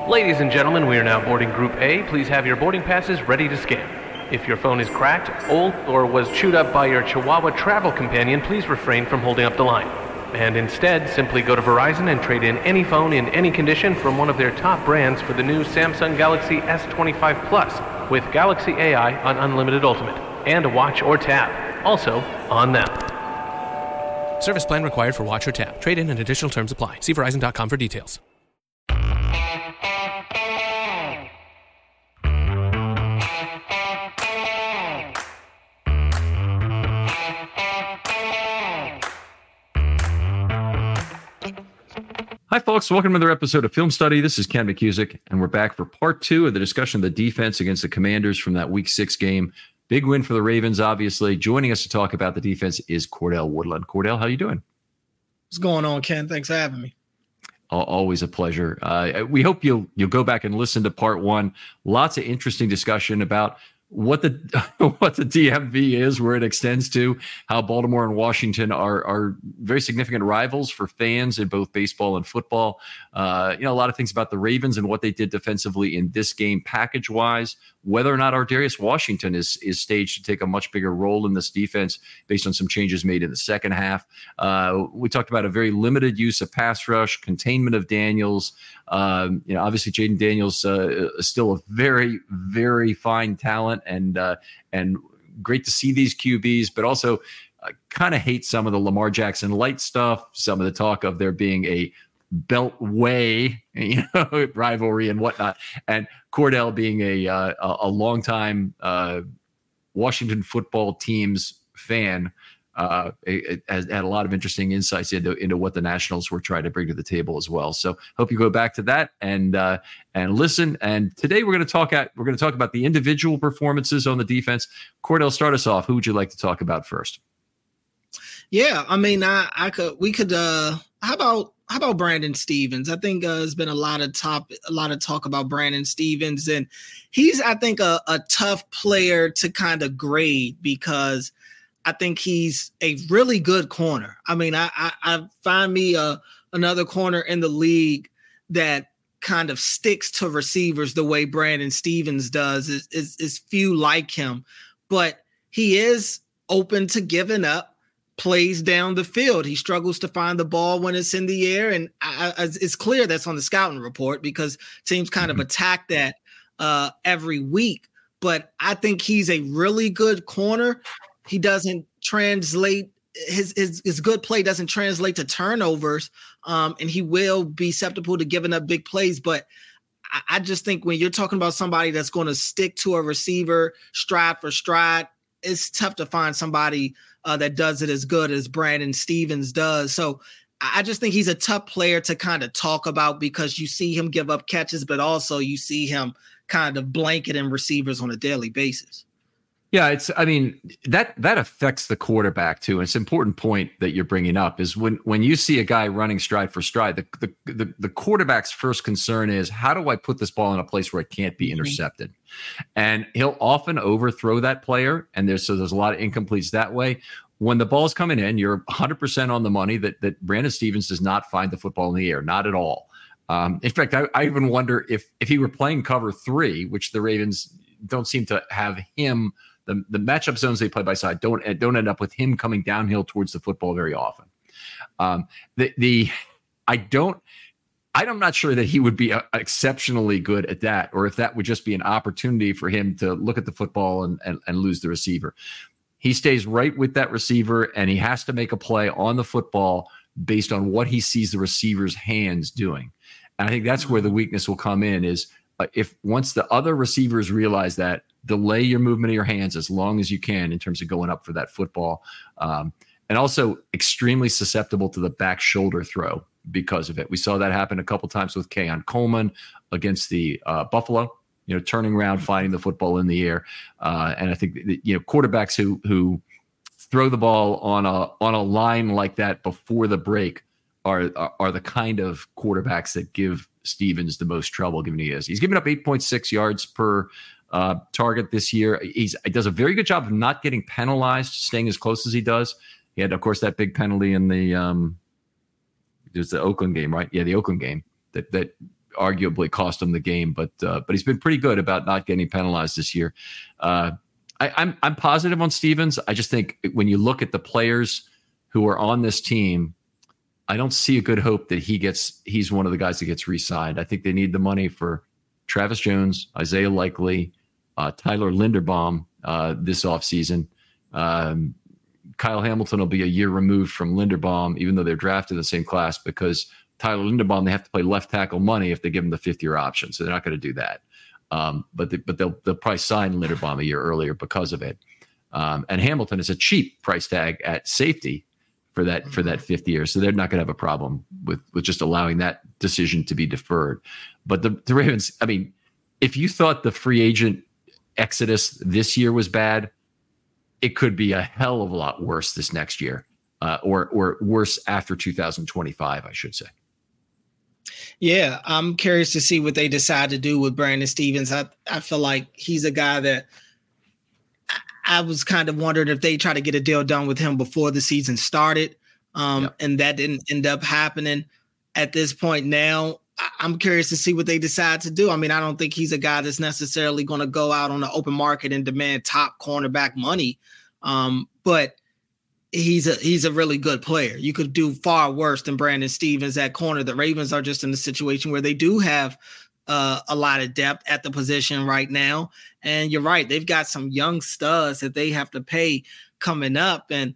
Ladies and gentlemen, we are now boarding Group A. Please have your boarding passes ready to scan. If your phone is cracked, old, or was chewed up by your Chihuahua travel companion, please refrain from holding up the line. And instead, simply go to Verizon and trade in any phone in any condition from one of their top brands for the new Samsung Galaxy S25 Plus with Galaxy AI on Unlimited Ultimate and a watch or tab. Also on them. Service plan required for watch or tab. Trade-in and additional terms apply. See Verizon.com for details. Hi, folks. Welcome to another episode of Film Study. This is Ken McCusick, and we're back for part two of the discussion of the defense against the Commanders from that Week 6 game. Big win for the Ravens, obviously. Joining us to talk about the defense is Cordell Woodland. Cordell, how you doing? What's going on, Ken? Thanks for having me. Always a pleasure. We hope you'll go back and listen to part one. Lots of interesting discussion about what the DMV is, where it extends to, how Baltimore and Washington are very significant rivals for fans in both baseball and football. A lot of things about the Ravens and what they did defensively in this game package-wise, whether or not Ardarius Washington is staged to take a much bigger role in this defense based on some changes made in the second half. We talked about a very limited use of pass rush, containment of Daniels. Obviously Jaden Daniels is still a very, very fine talent and great to see these QBs, but also kind of hate some of the Lamar Jackson light stuff, some of the talk of there being a Beltway, rivalry and whatnot, and Cordell being a longtime Washington football team's fan. It has had a lot of interesting insights into what the Nationals were trying to bring to the table as well. So hope you go back to that and listen. And today we're going to talk about the individual performances on the defense. Cordell, start us off. Who would you like to talk about first? Yeah, I mean, we could. How about Brandon Stephens? I think there's been a lot of talk about Brandon Stephens, and he's, I think, a tough player to kind of grade because I think he's a really good corner. I mean, I find me another corner in the league that kind of sticks to receivers the way Brandon Stephens does. Is few like him, but he is open to giving up plays down the field. He struggles to find the ball when it's in the air, and it's clear that's on the scouting report because teams kind of attack that every week. But I think he's a really good corner. He doesn't translate his good play doesn't translate to turnovers, and he will be susceptible to giving up big plays. But I just think when you're talking about somebody that's going to stick to a receiver stride for stride, it's tough to find somebody that does it as good as Brandon Stephens does. So I just think he's a tough player to kind of talk about because you see him give up catches, but also you see him kind of blanketing receivers on a daily basis. Yeah, that affects the quarterback too. And it's an important point that you're bringing up is when you see a guy running stride for stride, the quarterback's first concern is, how do I put this ball in a place where it can't be intercepted? And he'll often overthrow that player, and there's a lot of incompletes that way. When the ball's coming in, you're 100% on the money that Brandon Stephens does not find the football in the air, not at all. In fact, I even wonder if he were playing cover 3, which the Ravens don't seem to have him. The matchup zones they play by side don't end up with him coming downhill towards the football very often. I'm not sure that he would be exceptionally good at that, or if that would just be an opportunity for him to look at the football and lose the receiver. He stays right with that receiver, and he has to make a play on the football based on what he sees the receiver's hands doing. And I think that's where the weakness will come in is if once the other receivers realize that, delay your movement of your hands as long as you can in terms of going up for that football. And also extremely susceptible to the back shoulder throw because of it. We saw that happen a couple times with Keon Coleman against the Buffalo, turning around, finding the football in the air. And I think that, quarterbacks who throw the ball on a line like that before the break are the kind of quarterbacks that give Stephens the most trouble, given he is. He's given up 8.6 yards per target this year. He does a very good job of not getting penalized, staying as close as he does. He had, of course, that big penalty in the Oakland game, right? Yeah, the Oakland game that arguably cost him the game, but he's been pretty good about not getting penalized this year. I'm positive on Stevens. I just think when you look at the players who are on this team, I don't see a good hope that he's one of the guys that gets re-signed. I think they need the money for Travis Jones, Isaiah Likely, Tyler Linderbaum this offseason. Kyle Hamilton will be a year removed from Linderbaum, even though they're drafted in the same class, because Tyler Linderbaum, they have to play left tackle money if they give him the 5th-year option. So they're not going to do that. But they'll probably sign Linderbaum a year earlier because of it. And Hamilton is a cheap price tag at safety for that 5th year. So they're not going to have a problem with just allowing that decision to be deferred. But the Ravens, I mean, if you thought the free agent exodus this year was bad, it could be a hell of a lot worse this next year, or worse after 2025, I should say. Yeah, I'm curious to see what they decide to do with Brandon Stevens. I feel like he's a guy that I was kind of wondering if they try to get a deal done with him before the season started, and that didn't end up happening. At this point now, I'm curious to see what they decide to do. I mean, I don't think he's a guy that's necessarily going to go out on the open market and demand top cornerback money, but he's a really good player. You could do far worse than Brandon Stevens at corner. The Ravens are just in a situation where they do have a lot of depth at the position right now. And you're right. They've got some young studs that they have to pay coming up, and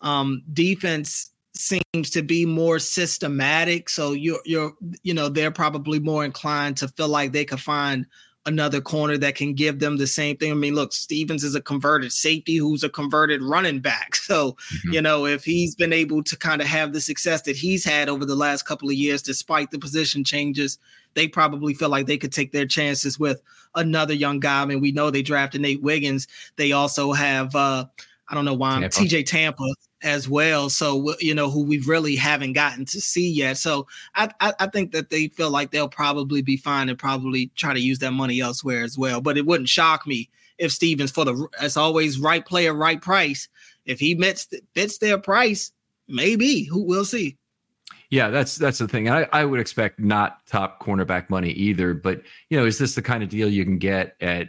defense seems to be more systematic. So they're probably more inclined to feel like they could find another corner that can give them the same thing. I mean, look, Stevens is a converted safety who's a converted running back. So, if he's been able to kind of have the success that he's had over the last couple of years, despite the position changes, they probably feel like they could take their chances with another young guy. I mean, we know they drafted Nate Wiggins. They also have, I don't know why, TJ Tampa as well. So, who we really haven't gotten to see yet. So I think that they feel like they'll probably be fine and probably try to use that money elsewhere as well. But it wouldn't shock me if Stevens, as always, right player, right price, if he fits their price, maybe. We'll see. Yeah, that's the thing. I would expect not top cornerback money either. But, is this the kind of deal you can get at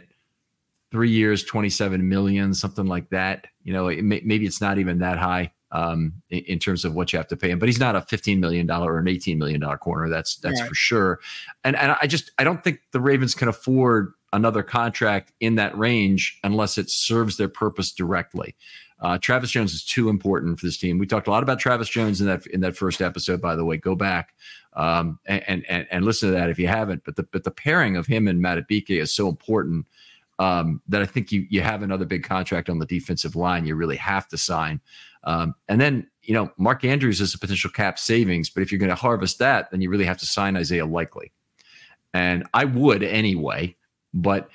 3 years, $27 million, something like that? Maybe it's not even that high in terms of what you have to pay him. But he's not a $15 million or an $18 million corner. That's right, for sure. And I don't think the Ravens can afford another contract in that range unless it serves their purpose directly. Travis Jones is too important for this team. We talked a lot about Travis Jones in that first episode, by the way. Go back and listen to that if you haven't. But the pairing of him and Madubuike is so important that I think you have another big contract on the defensive line you really have to sign. And then, Mark Andrews is a potential cap savings, but if you're going to harvest that, then you really have to sign Isaiah Likely. And I would anyway, but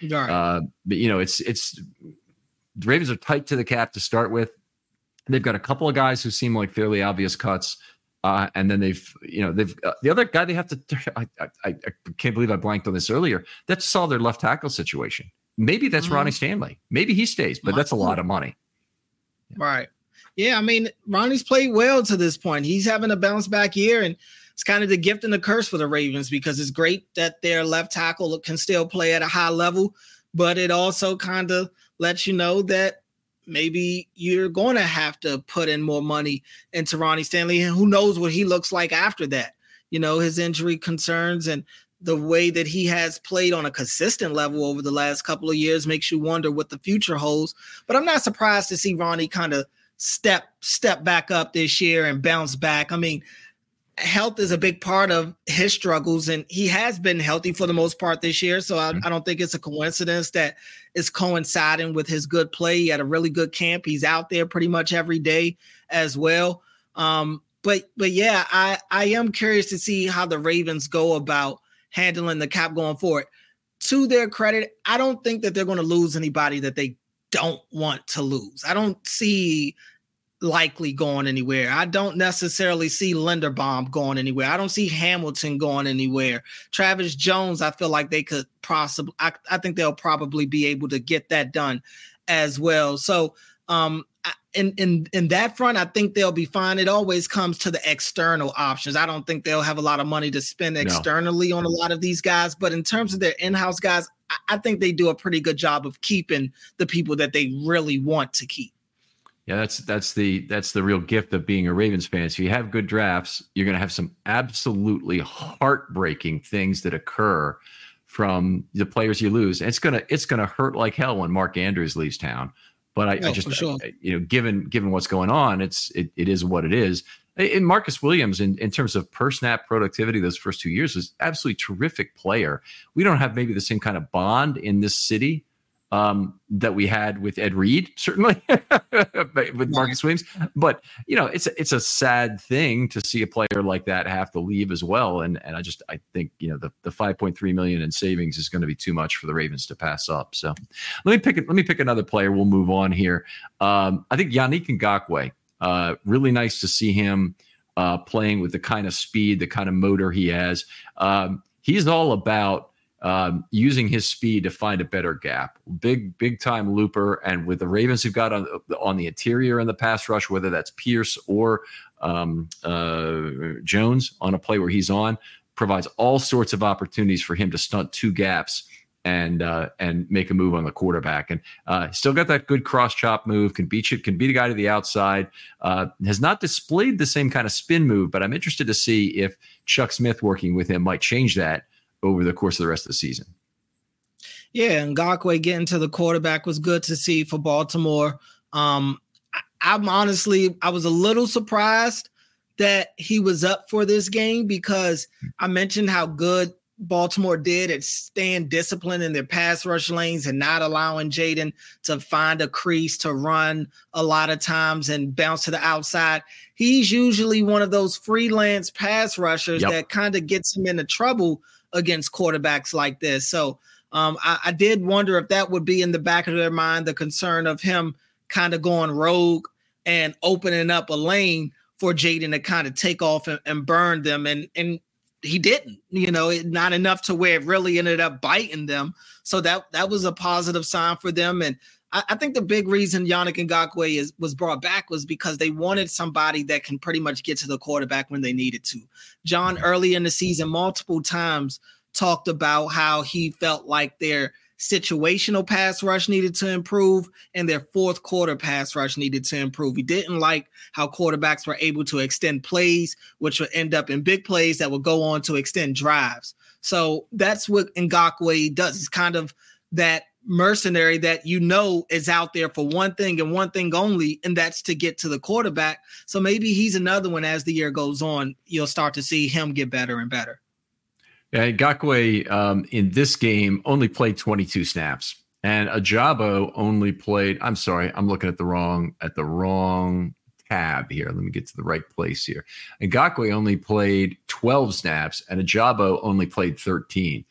it's the Ravens are tight to the cap to start with. They've got a couple of guys who seem like fairly obvious cuts. And then they've the other guy they have to, I can't believe I blanked on this earlier. That's solved their left tackle situation. Maybe that's Ronnie Stanley. Maybe he stays, but that's a lot of money. Right. Yeah. I mean, Ronnie's played well to this point. He's having a bounce back year, and it's kind of the gift and the curse for the Ravens, because it's great that their left tackle can still play at a high level, but it also kind of lets you know that maybe you're going to have to put in more money into Ronnie Stanley, and who knows what he looks like after that. His injury concerns and the way that he has played on a consistent level over the last couple of years makes you wonder what the future holds. But I'm not surprised to see Ronnie kind of step back up this year and bounce back. I mean, health is a big part of his struggles, and he has been healthy for the most part this year. So I don't think it's a coincidence that it's coinciding with his good play. He had a really good camp. He's out there pretty much every day as well. But yeah, I am curious to see how the Ravens go about handling the cap going forward. To their credit, I don't think that they're going to lose anybody that they don't want to lose. I don't see Likely going anywhere. I don't necessarily see Linderbaum going anywhere. I don't see Hamilton going anywhere. Travis Jones, I feel like they could possibly, I think they'll probably be able to get that done as well. So In that front, I think they'll be fine. It always comes to the external options. I don't think they'll have a lot of money to spend externally on a lot of these guys. But in terms of their in-house guys, I think they do a pretty good job of keeping the people that they really want to keep. Yeah, that's the real gift of being a Ravens fan. So you have good drafts, you're going to have some absolutely heartbreaking things that occur from the players you lose. And it's gonna hurt like hell when Mark Andrews leaves town. But given what's going on, it is what it is. And Marcus Williams, in terms of per snap productivity, those first 2 years was absolutely terrific player. We don't have maybe the same kind of bond in this city that we had with Ed Reed, certainly with Marcus Williams. But it's a sad thing to see a player like that have to leave as well. And I think the $5.3 million in savings is going to be too much for the Ravens to pass up. So let me pick another player. We'll move on here. I think Yannick Ngakoue. Really nice to see him playing with the kind of speed, the kind of motor he has. He's all about using his speed to find a better gap. Big time looper. And with the Ravens who've got on the interior in the pass rush, whether that's Pierce or Jones on a play where he's on, provides all sorts of opportunities for him to stunt two gaps and make a move on the quarterback. And still got that good cross chop move, can beat a guy to the outside, has not displayed the same kind of spin move, but I'm interested to see if Chuck Smith working with him might change that over the course of the rest of the season. Yeah, and Ngakoue getting to the quarterback was good to see for Baltimore. I was a little surprised that he was up for this game because I mentioned how good Baltimore did at staying disciplined in their pass rush lanes and not allowing Jaden to find a crease to run a lot of times and bounce to the outside. He's usually one of those freelance pass rushers that kind of gets him into trouble against quarterbacks like this. So I did wonder if that would be in the back of their mind, the concern of him kind of going rogue and opening up a lane for Jaden to kind of take off and burn them. And he didn't, not enough to where it really ended up biting them. So that was a positive sign for them. And I think the big reason Yannick Ngakoue was brought back was because they wanted somebody that can pretty much get to the quarterback when they needed to. John, early in the season, multiple times talked about how he felt like their situational pass rush needed to improve and their fourth quarter pass rush needed to improve. He didn't like how quarterbacks were able to extend plays, which would end up in big plays that would go on to extend drives. So that's what Ngakoue does. He's kind of that mercenary that is out there for one thing and one thing only, and that's to get to the quarterback. So maybe he's another one as the year goes on. You'll start to see him get better and better. Yeah, Ngakoue in this game only played 22 snaps, and Ajabo only played. I'm sorry, I'm looking at the wrong tab here. Let me get to the right place here. Ngakoue only played 12 snaps, and Ajabo only played 13.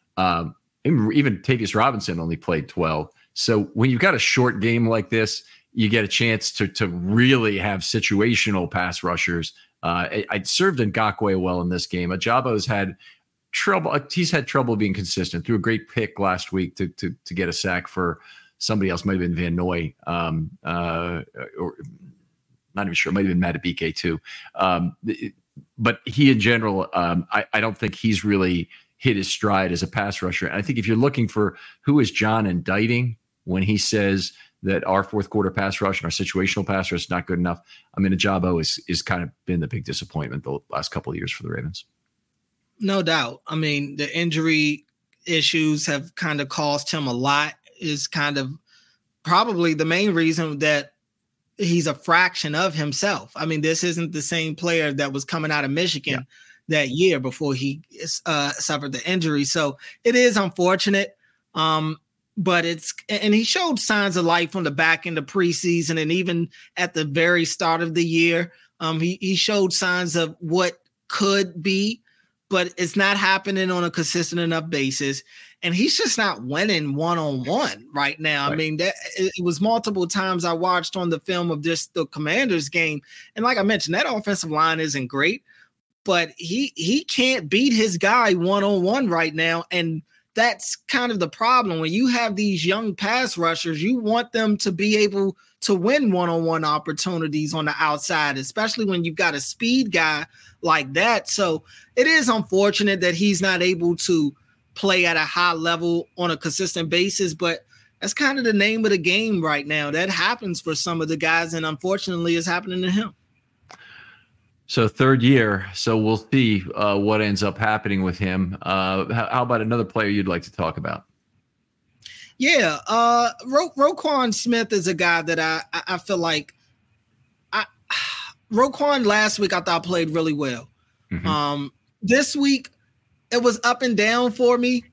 Even Tavius Robinson only played 12. So when you've got a short game like this, you get a chance to really have situational pass rushers. I served Ngakoue well in this game. Ajabo's had trouble. He's had trouble being consistent. Threw a great pick last week to get a sack for somebody else. Might have been Van Noy, or not even sure. Might have been Matabike too. But he in general, I don't think he's really hit his stride as a pass rusher. And I think if you're looking for who is John indicting when he says that our fourth quarter pass rush and our situational pass rush is not good enough, I mean, Ajabo is kind of been the big disappointment the last couple of years for the Ravens. No doubt. I mean, the injury issues have kind of cost him a lot. Is kind of probably the main reason that he's a fraction of himself. I mean, this isn't the same player that was coming out of Michigan that year before he suffered the injury. So it is unfortunate. But he showed signs of life on the back end of preseason. And even at the very start of the year, he showed signs of what could be, but it's not happening on a consistent enough basis. And he's just not winning one-on-one right now. Right. I mean, it was multiple times I watched on the film of just the Commanders game. And like I mentioned, that offensive line isn't great, but he can't beat his guy one-on-one right now. And that's kind of the problem. When you have these young pass rushers, you want them to be able to win one-on-one opportunities on the outside, especially when you've got a speed guy like that. So it is unfortunate that he's not able to play at a high level on a consistent basis, but that's kind of the name of the game right now. That happens for some of the guys, and unfortunately it's happening to him. So third year, so we'll see what ends up happening with him. How about another player you'd like to talk about? Yeah, Roquan Smith is a guy that I feel like Roquan last week I thought played really well. Mm-hmm. This week it was up and down for me.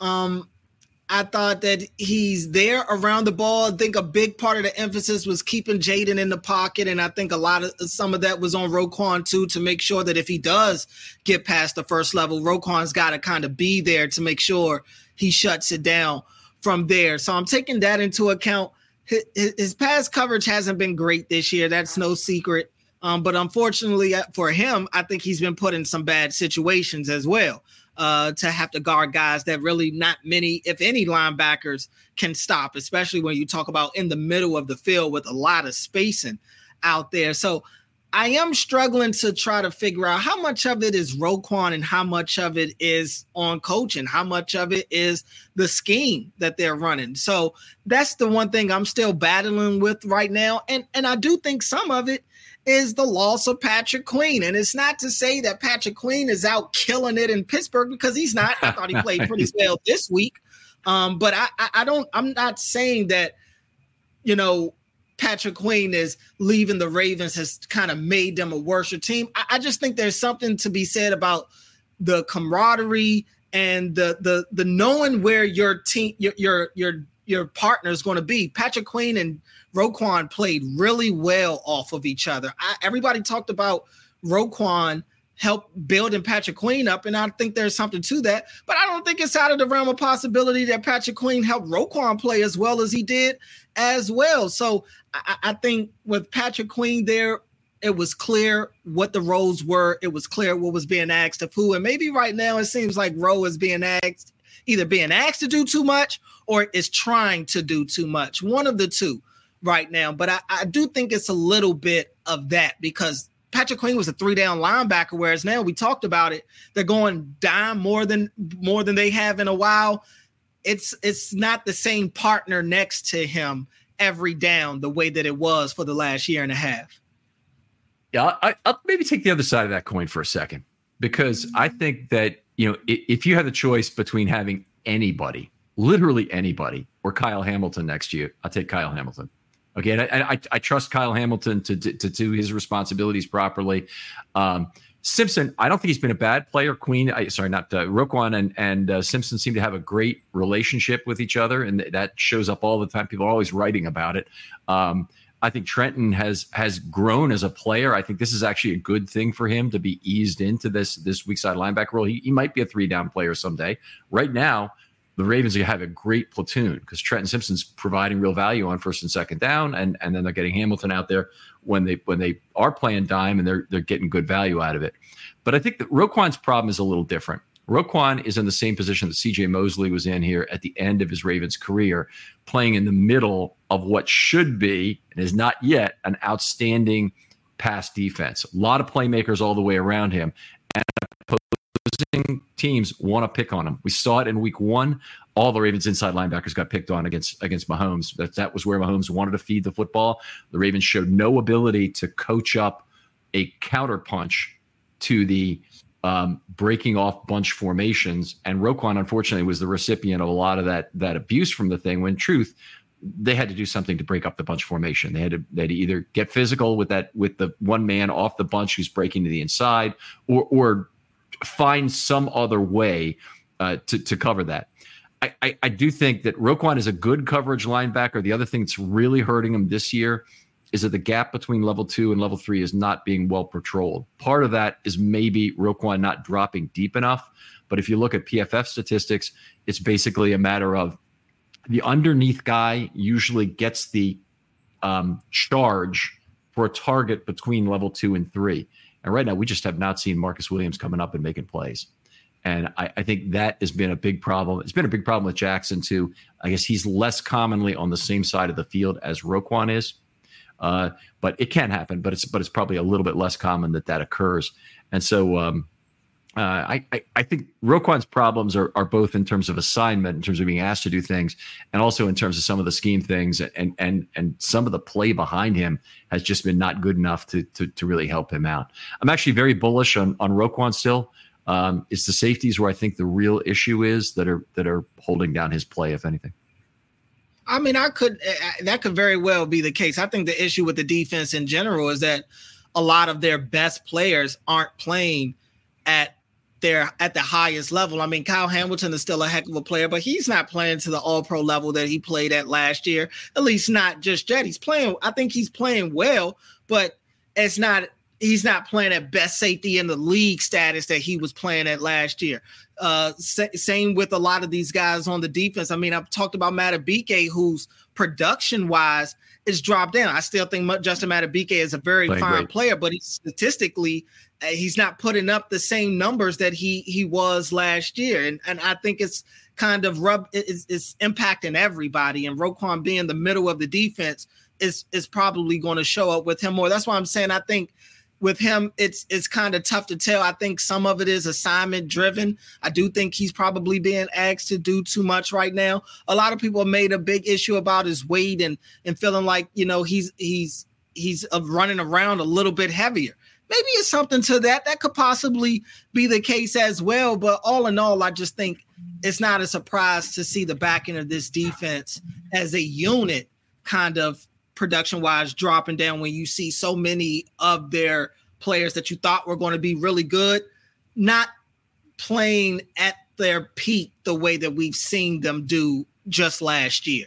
I thought that he's there around the ball. I think a big part of the emphasis was keeping Jaden in the pocket, and I think some of that was on Roquan too, to make sure that if he does get past the first level, Roquan's got to kind of be there to make sure he shuts it down from there. So I'm taking that into account. His pass coverage hasn't been great this year. That's no secret. But unfortunately for him, I think he's been put in some bad situations as well. To have to guard guys that really not many, if any, linebackers can stop, especially when you talk about in the middle of the field with a lot of spacing out there. So I am struggling to try to figure out how much of it is Roquan and how much of it is on coaching, how much of it is the scheme that they're running. So that's the one thing I'm still battling with right now. And I do think some of it is the loss of Patrick Queen. And it's not to say that Patrick Queen is out killing it in Pittsburgh, because he's not. I thought he played pretty well this week. But I'm not saying that, Patrick Queen is leaving the Ravens has kind of made them a worse team. I just think there's something to be said about the camaraderie and the knowing where your team, your partner is going to be. Patrick Queen and Roquan played really well off of each other. Everybody talked about Roquan help building Patrick Queen up, and I think there's something to that. But I don't think it's out of the realm of possibility that Patrick Queen helped Roquan play as well as he did as well. So I think with Patrick Queen there, it was clear what the roles were. It was clear what was being asked of who. And maybe right now it seems like Rowe is being asked to do too much or is trying to do too much. One of the two right now. But I do think it's a little bit of that, because Patrick Queen was a 3-down linebacker, whereas now we talked about it, they're going dime more than they have in a while. It's not the same partner next to him every down the way that it was for the last year and a half. Yeah, I'll maybe take the other side of that coin for a second, because I think that, if you had the choice between having anybody, literally anybody, or Kyle Hamilton next to you, I'll take Kyle Hamilton. Okay, and I trust Kyle Hamilton to do his responsibilities properly. Simpson, I don't think he's been a bad player. Roquan and Simpson seem to have a great relationship with each other, and that shows up all the time. People are always writing about it. I think Trenton has grown as a player. I think this is actually a good thing for him to be eased into this weak side linebacker role. He might be a 3-down player someday. Right now, the Ravens have a great platoon because Trenton Simpson's providing real value on first and second down, and then they're getting Hamilton out there when they are playing dime, and they're getting good value out of it. But I think that Roquan's problem is a little different. Roquan is in the same position that C.J. Mosley was in here at the end of his Ravens career, playing in the middle of what should be, and is not yet, an outstanding pass defense. A lot of playmakers all the way around him, and opposing teams want to pick on him. We saw it in week 1. All the Ravens inside linebackers got picked on against Mahomes. That was where Mahomes wanted to feed the football. The Ravens showed no ability to coach up a counterpunch to the breaking off bunch formations. And Roquan, unfortunately, was the recipient of a lot of that abuse from the thing, when in truth, they had to do something to break up the bunch formation. They had to either get physical with the one man off the bunch who's breaking to the inside, or find some other way to cover that. I do think that Roquan is a good coverage linebacker. The other thing that's really hurting him this year is that the gap between level 2 and level 3 is not being well patrolled. Part of that is maybe Roquan not dropping deep enough. But if you look at PFF statistics, it's basically a matter of the underneath guy usually gets the charge for a target between level 2 and 3. And right now, we just have not seen Marcus Williams coming up and making plays. And I think that has been a big problem. It's been a big problem with Jackson too. I guess he's less commonly on the same side of the field as Roquan is. But it can happen, but it's probably a little bit less common that occurs. And so I think Roquan's problems are both in terms of assignment, in terms of being asked to do things, and also in terms of some of the scheme things, and some of the play behind him has just been not good enough to really help him out. I'm actually very bullish on Roquan still. It's the safeties where I think the real issue is that are holding down his play, if anything. I mean, that could very well be the case. I think the issue with the defense in general is that a lot of their best players aren't playing at the highest level. I mean, Kyle Hamilton is still a heck of a player, but he's not playing to the all-pro level that he played at last year, at least not just yet. I think he's playing well, but he's not playing at best safety in the league status that he was playing at last year. Same with a lot of these guys on the defense. I mean, I've talked about Madubuike, whose production-wise is dropped down. I still think Justin Madubuike is a very fine player, but statistically, he's not putting up the same numbers that he was last year. And I think it's kind of it's impacting everybody. And Roquan being the middle of the defense is probably going to show up with him more. That's why I'm saying I think with him, it's kind of tough to tell. I think some of it is assignment driven. I do think he's probably being asked to do too much right now. A lot of people have made a big issue about his weight and feeling like, he's running around a little bit heavier. Maybe it's something to that. That could possibly be the case as well. But all in all, I just think it's not a surprise to see the back end of this defense as a unit kind of production-wise dropping down when you see so many of their players that you thought were going to be really good not playing at their peak the way that we've seen them do just last year.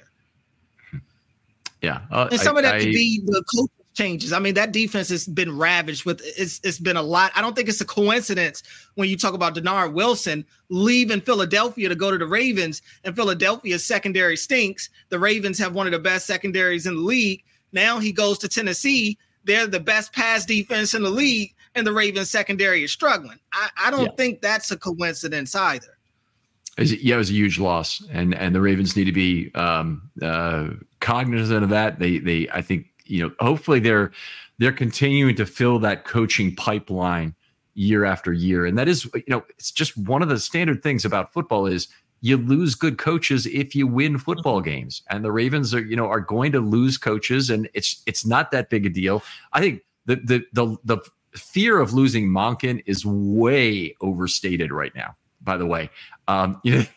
Yeah. And some of that could be the coach changes. I mean, that defense has been ravaged with it's been a lot. I don't think it's a coincidence when you talk about Denard Wilson leaving Philadelphia to go to the Ravens, and Philadelphia's secondary stinks. The Ravens have one of the best secondaries in the league. Now he goes to Tennessee. They're the best pass defense in the league, and the Ravens secondary is struggling. I don't think that's a coincidence either. It was a huge loss, and the Ravens need to be cognizant of that. They I think, hopefully they're continuing to fill that coaching pipeline year after year. And that is, it's just one of the standard things about football is you lose good coaches if you win football games. And the Ravens are going to lose coaches, and it's not that big a deal. I think the fear of losing Monken is way overstated right now, by the way. Would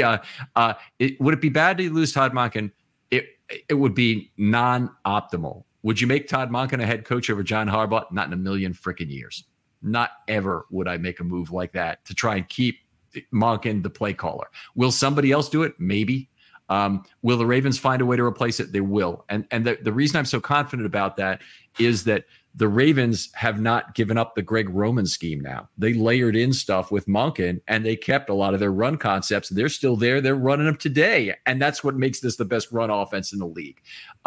it be bad to lose Todd Monken? It would be non-optimal. Would you make Todd Monken a head coach over John Harbaugh? Not in a million freaking years. Not ever would I make a move like that to try and keep Monken the play caller. Will somebody else do it? Maybe. Will the Ravens find a way to replace it? They will. And the reason I'm so confident about that is that the Ravens have not given up the Greg Roman scheme now. They layered in stuff with Monken, and they kept a lot of their run concepts. They're still there. They're running them today. And that's what makes this the best run offense in the league.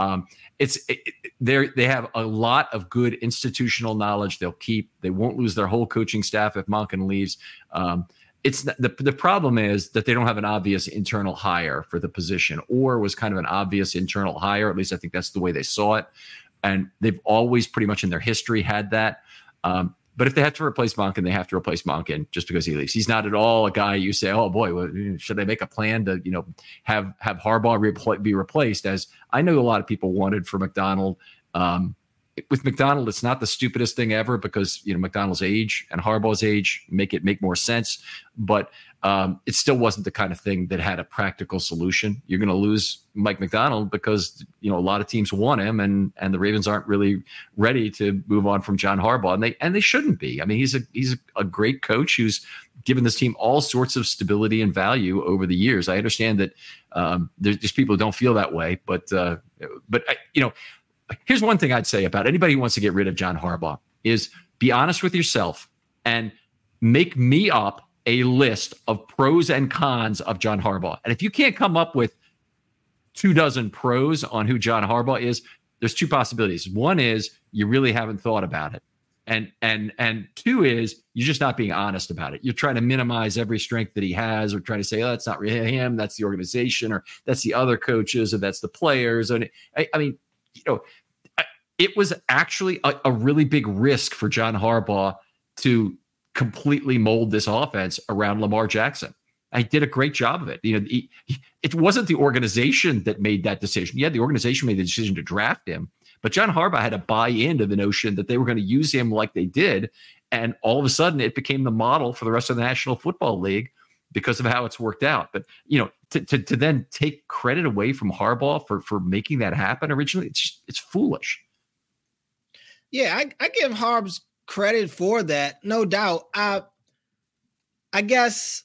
They have a lot of good institutional knowledge they won't lose their whole coaching staff if Monken leaves. The problem is that they don't have an obvious internal hire for the position, or was kind of an obvious internal hire. At least I think that's the way they saw it. And they've always pretty much in their history had that. But if they have to replace Monken, they have to replace Monken just because he leaves. He's not at all a guy you say, oh boy, should they make a plan to, have Harbaugh be replaced? As I know a lot of people wanted for Macdonald. With Macdonald, it's not the stupidest thing ever because, Macdonald's age and Harbaugh's age make more sense. But it still wasn't the kind of thing that had a practical solution. You're going to lose Mike Macdonald because, a lot of teams want him, and the Ravens aren't really ready to move on from John Harbaugh, and they shouldn't be. I mean, he's a great coach who's given this team all sorts of stability and value over the years. I understand that there's people who don't feel that way, but here's one thing I'd say about anybody who wants to get rid of John Harbaugh is be honest with yourself and make me up a list of pros and cons of John Harbaugh. And if you can't come up with 24 pros on who John Harbaugh is, there's two possibilities. One is you really haven't thought about it. And two is you're just not being honest about it. You're trying to minimize every strength that he has, or trying to say, oh, that's not really him, that's the organization, or that's the other coaches, or that's the players. And I mean, it was actually a really big risk for John Harbaugh to completely mold this offense around Lamar Jackson. I did a great job of it. It wasn't the organization that made that decision. Yeah, the organization made the decision to draft him, but John Harbaugh had to buy into the notion that they were going to use him like they did. And all of a sudden it became the model for the rest of the National Football League because of how it's worked out. But, to then take credit away from Harbaugh for making that happen originally, it's foolish. Yeah, I give Harbs credit for that. No doubt. I guess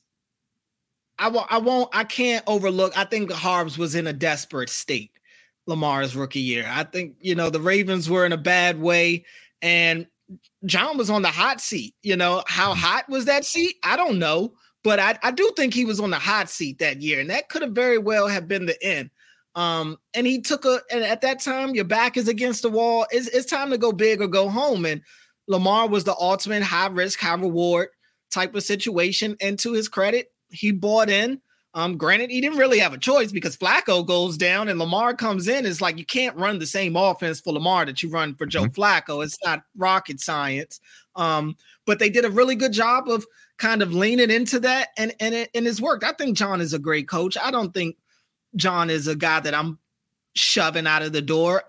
I can't overlook. I think Harbs was in a desperate state Lamar's rookie year. I think, the Ravens were in a bad way and John was on the hot seat. How hot was that seat? I don't know, but I do think he was on the hot seat that year, and that could have very well have been the end. And he took and at that time, your back is against the wall. It's time to go big or go home. And Lamar was the ultimate high risk, high reward type of situation. And to his credit, he bought in. Granted, he didn't really have a choice because Flacco goes down and Lamar comes in. It's like you can't run the same offense for Lamar that you run for Joe Flacco. It's not rocket science. But they did a really good job of kind of leaning into that, and it's worked. I think John is a great coach. I don't think John is a guy that I'm shoving out of the door.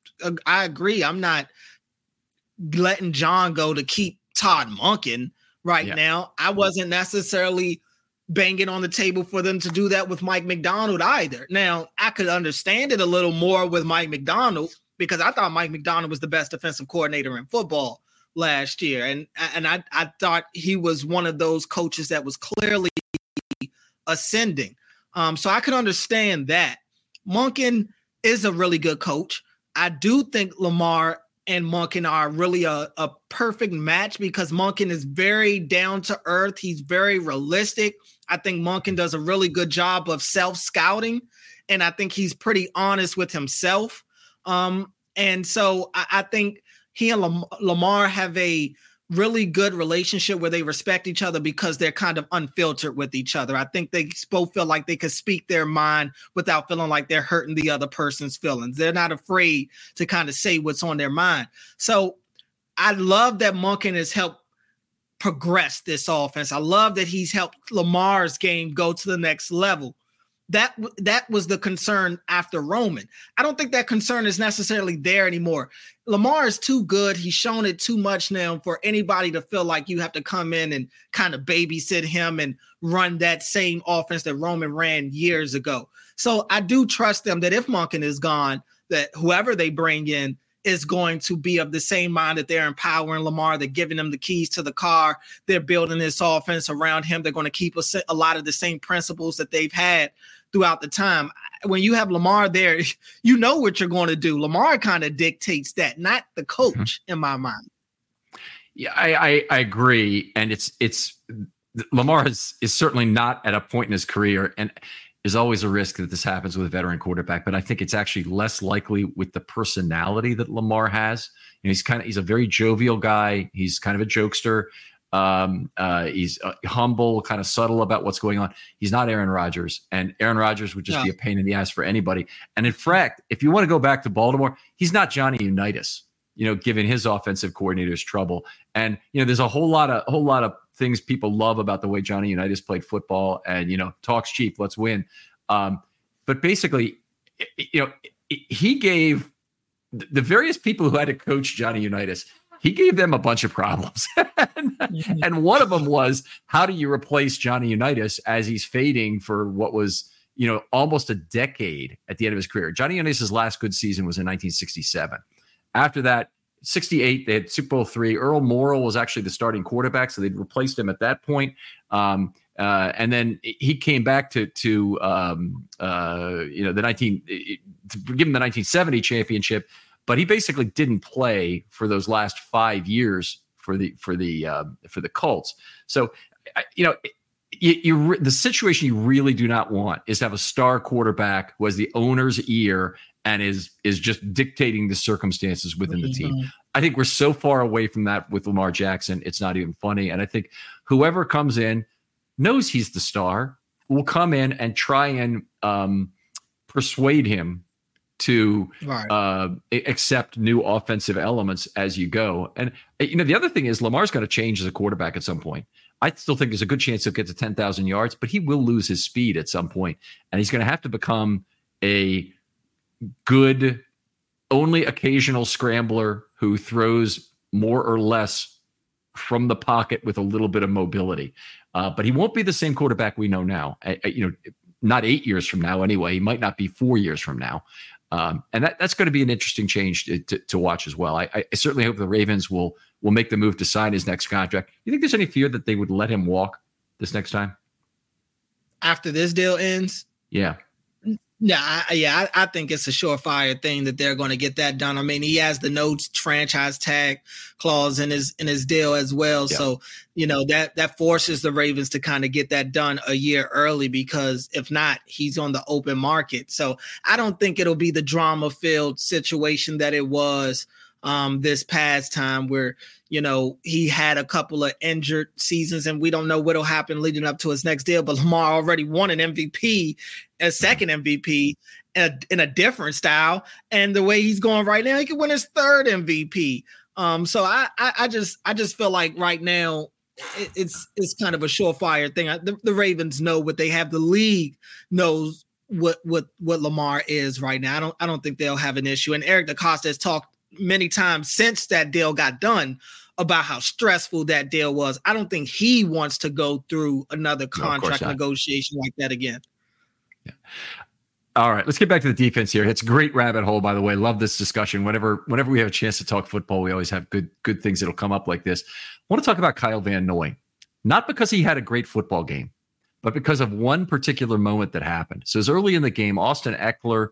I agree. I'm not letting John go to keep Todd Monken now. I wasn't necessarily banging on the table for them to do that with Mike Macdonald either. Now, I could understand it a little more with Mike Macdonald because I thought Mike Macdonald was the best defensive coordinator in football last year. And I thought he was one of those coaches that was clearly ascending. So I could understand that. Monken is a really good coach. I do think Lamar and Monken are really a perfect match because Monken is very down to earth. He's very realistic. I think Monken does a really good job of self-scouting, and I think he's pretty honest with himself. And so I think he and Lamar have a really good relationship where they respect each other because they're kind of unfiltered with each other. I think they both feel like they could speak their mind without feeling like they're hurting the other person's feelings. They're not afraid to kind of say what's on their mind. So I love that Monken has helped progress this offense. I love that he's helped Lamar's game go to the next level. That was the concern after Roman. I don't think that concern is necessarily there anymore. Lamar is too good. He's shown it too much now for anybody to feel like you have to come in and kind of babysit him and run that same offense that Roman ran years ago. So I do trust them that if Monken is gone, that whoever they bring in is going to be of the same mind that they're empowering Lamar. They're giving him the keys to the car. They're building this offense around him. They're going to keep a lot of the same principles that they've had throughout the time. When you have Lamar there, you know what you're going to do. Lamar kind of dictates that, not the coach in my mind. Yeah, I agree. And it's Lamar is certainly not at a point in his career, and there's always a risk that this happens with a veteran quarterback, but I think it's actually less likely with the personality that Lamar has. He's a very jovial guy. He's kind of a jokester. He's humble, kind of subtle about what's going on. He's not Aaron Rodgers, and Aaron Rodgers would just be a pain in the ass for anybody. And in fact, if you want to go back to Baltimore, he's not Johnny Unitas, giving his offensive coordinators trouble. And, there's a whole lot of things people love about the way Johnny Unitas played football and, talks cheap, let's win. But basically, he gave the various people who had to coach Johnny Unitas, he gave them a bunch of problems. and one of them was, how do you replace Johnny Unitas as he's fading for what was, almost a decade at the end of his career? Johnny Unitas' last good season was in 1967. After that, 68, they had Super Bowl III. Earl Morrall was actually the starting quarterback, so they'd replaced him at that point. And then he came back to give him the 1970 championship, but he basically didn't play for those last 5 years for the Colts. So, the situation you really do not want is to have a star quarterback who has the owner's ear and is just dictating the circumstances within the team. I think we're so far away from that with Lamar Jackson, it's not even funny. And I think whoever comes in knows he's the star, will come in and try and persuade him to accept new offensive elements as you go. And, the other thing is Lamar's going to change as a quarterback at some point. I still think there's a good chance he'll get to 10,000 yards, but he will lose his speed at some point. And he's going to have to become a good, only occasional scrambler who throws more or less from the pocket with a little bit of mobility. But he won't be the same quarterback we know now. Not 8 years from now anyway. He might not be 4 years from now. And that's going to be an interesting change to watch as well. I certainly hope the Ravens will make the move to sign his next contract. You think there's any fear that they would let him walk this next time? After this deal ends? Yeah. I think it's a surefire thing that they're going to get that done. I mean, he has the no franchise tag clause in his deal as well. Yeah. So, that forces the Ravens to kind of get that done a year early, because if not, he's on the open market. So I don't think it'll be the drama-filled situation that it was this past time where, he had a couple of injured seasons and we don't know what'll happen leading up to his next deal. But Lamar already won an MVP, a second MVP in a different style. And the way he's going right now, he could win his third MVP. So I just feel like right now it's kind of a surefire thing. The Ravens know what they have. The league knows what Lamar is right now. I don't think they'll have an issue. And Eric DeCosta has talked many times since that deal got done about how stressful that deal was. I don't think he wants to go through another contract negotiation like that again. Yeah. All right, let's get back to the defense here. It's a great rabbit hole, by the way. Love this discussion. Whenever we have a chance to talk football, we always have good things that'll come up like this. I want to talk about Kyle Van Noy, not because he had a great football game, but because of one particular moment that happened. So it was early in the game. Austin Eckler,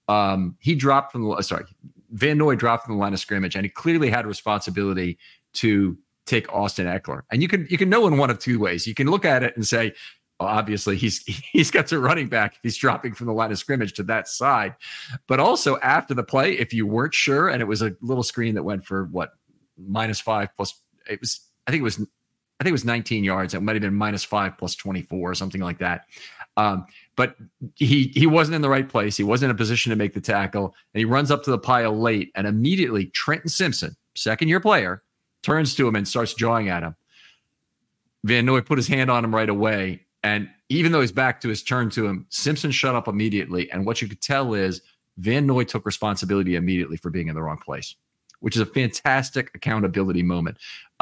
Van Noy dropped from the line of scrimmage, and he clearly had a responsibility to take Austin Eckler. And you can know in one of two ways. You can look at it and say, well, obviously he's got to running back if he's dropping from the line of scrimmage to that side. But also after the play, if you weren't sure, and it was a little screen that went for -5 plus I think it was 19 yards. It might have been -5 plus 24 or something like that. But he wasn't in the right place. He wasn't in a position to make the tackle, and he runs up to the pile late, and immediately Trenton Simpson, second-year player, turns to him and starts jawing at him. Van Noy put his hand on him right away, and even though he's back to his turn to him, Simpson shut up immediately, and what you could tell is Van Noy took responsibility immediately for being in the wrong place, which is a fantastic accountability moment.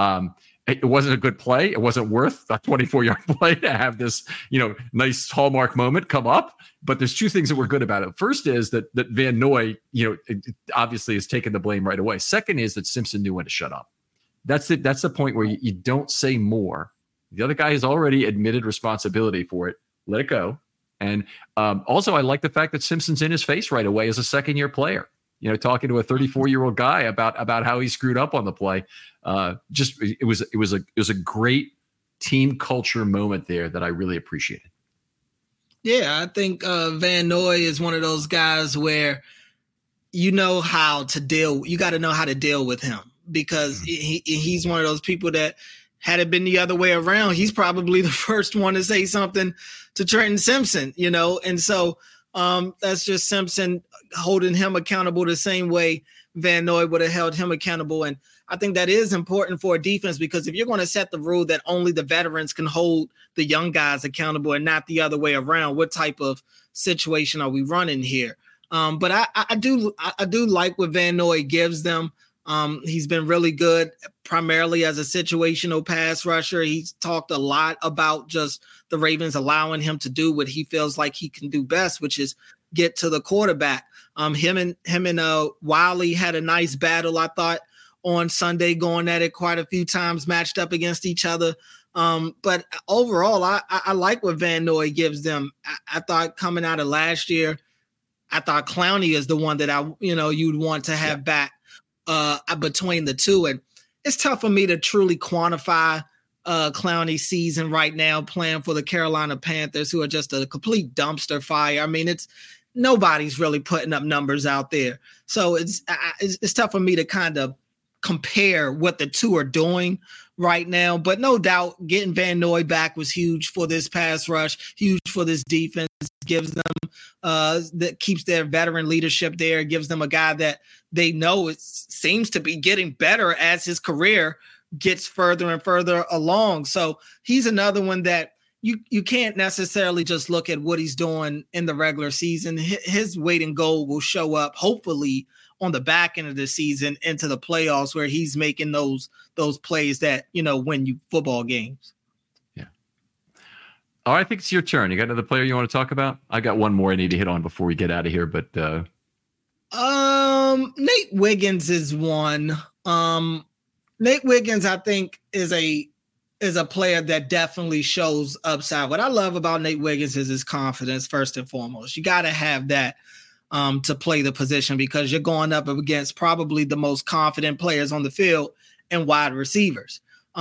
It wasn't a good play. It wasn't worth a 24-yard play to have this, nice hallmark moment come up. But there's two things that were good about it. First is that Van Noy, obviously has taken the blame right away. Second is that Simpson knew when to shut up. That's it. That's the point where you don't say more. The other guy has already admitted responsibility for it. Let it go. And also, I like the fact that Simpson's in his face right away as a second-year player. Talking to a 34-year-old guy about how he screwed up on the play. It was a great team culture moment there that I really appreciated. Yeah, I think Van Noy is one of those guys where you got to know how to deal with him, because he's one of those people that, had it been the other way around, he's probably the first one to say something to Trenton Simpson, and so that's just Simpson holding him accountable the same way Van Noy would have held him accountable. And I think that is important for a defense, because if you're going to set the rule that only the veterans can hold the young guys accountable and not the other way around, what type of situation are we running here? But I do like what Van Noy gives them. He's been really good, primarily as a situational pass rusher. He's talked a lot about just the Ravens allowing him to do what he feels like he can do best, which is get to the quarterback. Him and Wiley had a nice battle, I thought, on Sunday, going at it quite a few times, matched up against each other. But overall, I like what Van Noy gives them. I thought coming out of last year, I thought Clowney is the one that you'd want to have back between the two. And it's tough for me to truly quantify Clowney's season right now, playing for the Carolina Panthers, who are just a complete dumpster fire. I mean, it's nobody's really putting up numbers out there. So it's tough for me to kind of compare what the two are doing right now. But no doubt getting Van Noy back was huge for this pass rush, huge for this defense, gives them that keeps their veteran leadership there, gives them a guy that they know it seems to be getting better as his career gets further and further along. So he's another one that you can't necessarily just look at what he's doing in the regular season. His weight and goal will show up hopefully on the back end of the season into the playoffs, where he's making those plays that, win you football games. Yeah. All right, I think it's your turn. You got another player you want to talk about? I got one more I need to hit on before we get out of here, but Nate Wiggins is one. Nate Wiggins, I think, is a player that definitely shows upside. What I love about Nate Wiggins is his confidence, first and foremost. You got to have that to play the position, because you're going up against probably the most confident players on the field and wide receivers.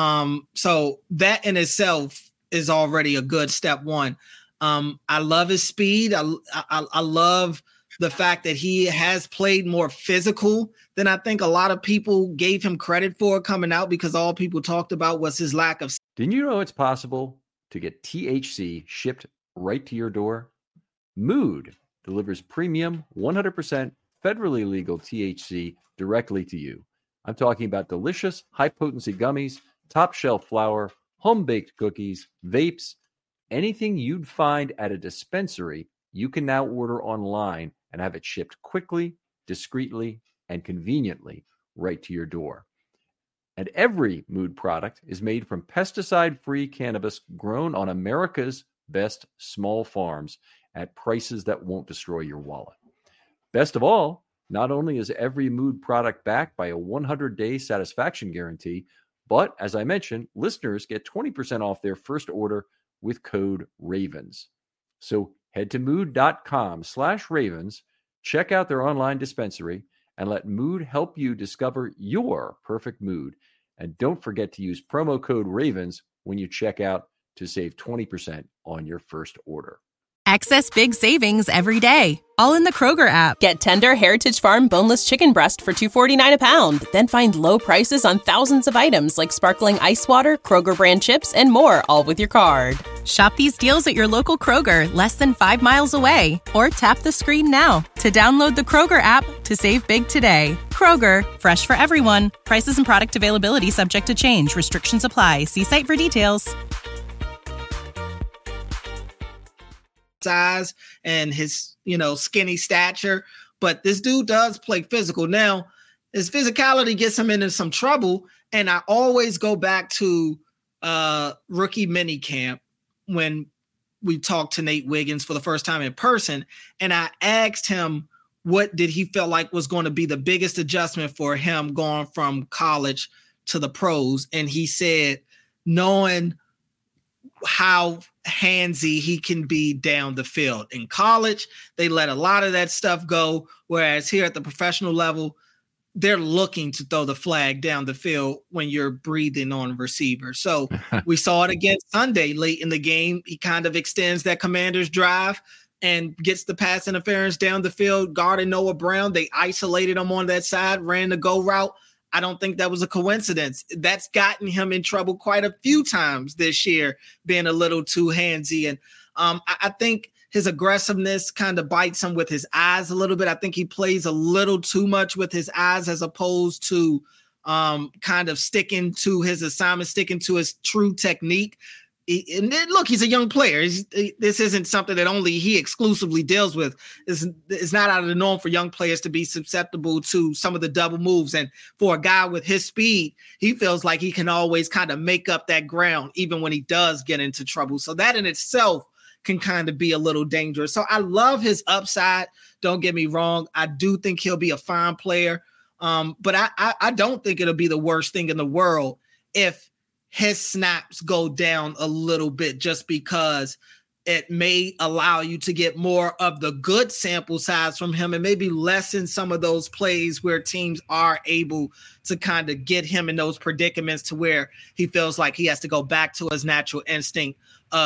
So that in itself is already a good step one. I love his speed. I love the fact that he has played more physical than I think a lot of people gave him credit for coming out, because all people talked about was his lack of. Didn't you know it's possible to get THC shipped right to your door? Mood delivers premium, 100% federally legal THC directly to you. I'm talking about delicious, high-potency gummies, top-shelf flour, home-baked cookies, vapes, anything you'd find at a dispensary, you can now order online and have it shipped quickly, discreetly, and conveniently right to your door. And every Mood product is made from pesticide-free cannabis grown on America's best small farms at prices that won't destroy your wallet. Best of all, not only is every Mood product backed by a 100-day satisfaction guarantee, but as I mentioned, listeners get 20% off their first order with code RAVENS. So head to mood.com/ravens, check out their online dispensary, and let Mood help you discover your perfect mood. And don't forget to use promo code RAVENS when you check out to save 20% on your first order. Access big savings every day, all in the Kroger app. Get tender Heritage Farm boneless chicken breast for $2.49 a pound. Then find low prices on thousands of items like sparkling ice water, Kroger brand chips, and more, all with your card. Shop these deals at your local Kroger, less than 5 miles away. Or tap the screen now to download the Kroger app to save big today. Kroger, fresh for everyone. Prices and product availability subject to change. Restrictions apply. See site for details. Size and his skinny stature, but this dude does play physical. Now his physicality gets him into some trouble, and I always go back to rookie minicamp when we talked to Nate Wiggins for the first time in person, and I asked him what did he feel like was going to be the biggest adjustment for him going from college to the pros, and he said knowing how handsy he can be down the field. In college, they let a lot of that stuff go, whereas here at the professional level, they're looking to throw the flag down the field when you're breathing on receiver. So we saw it again Sunday late in the game. He kind of extends that Commanders drive and gets the pass interference down the field, guarding Noah Brown. They isolated him on that side, ran the go route. I don't think that was a coincidence. That's gotten him in trouble quite a few times this year, being a little too handsy. And I think his aggressiveness kind of bites him with his eyes a little bit. I think he plays a little too much with his eyes as opposed to kind of sticking to his assignment, sticking to his true technique. And then, look, he's a young player. This isn't something that only he exclusively deals with. It's not out of the norm for young players to be susceptible to some of the double moves. And for a guy with his speed, he feels like he can always kind of make up that ground, even when he does get into trouble. So that in itself can kind of be a little dangerous. So I love his upside. Don't get me wrong. I do think he'll be a fine player. But I don't think it'll be the worst thing in the world if his snaps go down a little bit, just because it may allow you to get more of the good sample size from him and maybe lessen some of those plays where teams are able to kind of get him in those predicaments to where he feels like he has to go back to his natural instinct of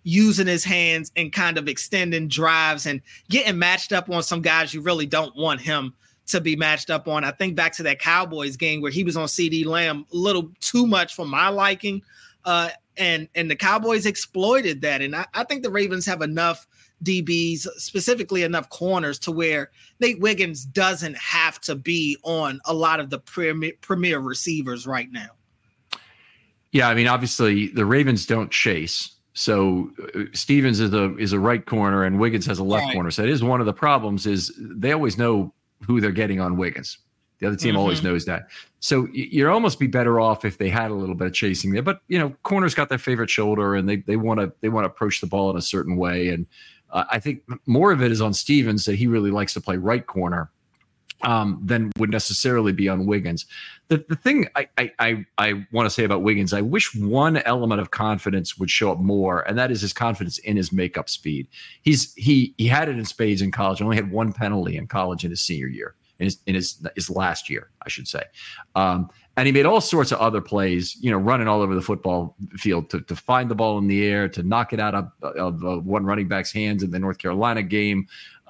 using his hands and kind of extending drives and getting matched up on some guys you really don't want him to be matched up on. I think back to that Cowboys game where he was on CeeDee Lamb a little too much for my liking. And the Cowboys exploited that. And I think the Ravens have enough DBs, specifically enough corners, to where Nate Wiggins doesn't have to be on a lot of the premier receivers right now. Yeah, I mean, obviously the Ravens don't chase. So Stevens is a right corner and Wiggins has a left corner. So that is one of the problems, is they always know who they're getting on Wiggins. The other team always knows that. So you'd almost be better off if they had a little bit of chasing there. But, corners got their favorite shoulder and they want to approach the ball in a certain way. And I think more of it is on Stevens, that he really likes to play right corner than would necessarily be on Wiggins. The thing I want to say about Wiggins, I wish one element of confidence would show up more, and that is his confidence in his makeup speed. He had it in spades in college. Only had one penalty in college in his senior year. In his last year, I should say. And he made all sorts of other plays, running all over the football field to find the ball in the air, to knock it out of one running back's hands in the North Carolina game.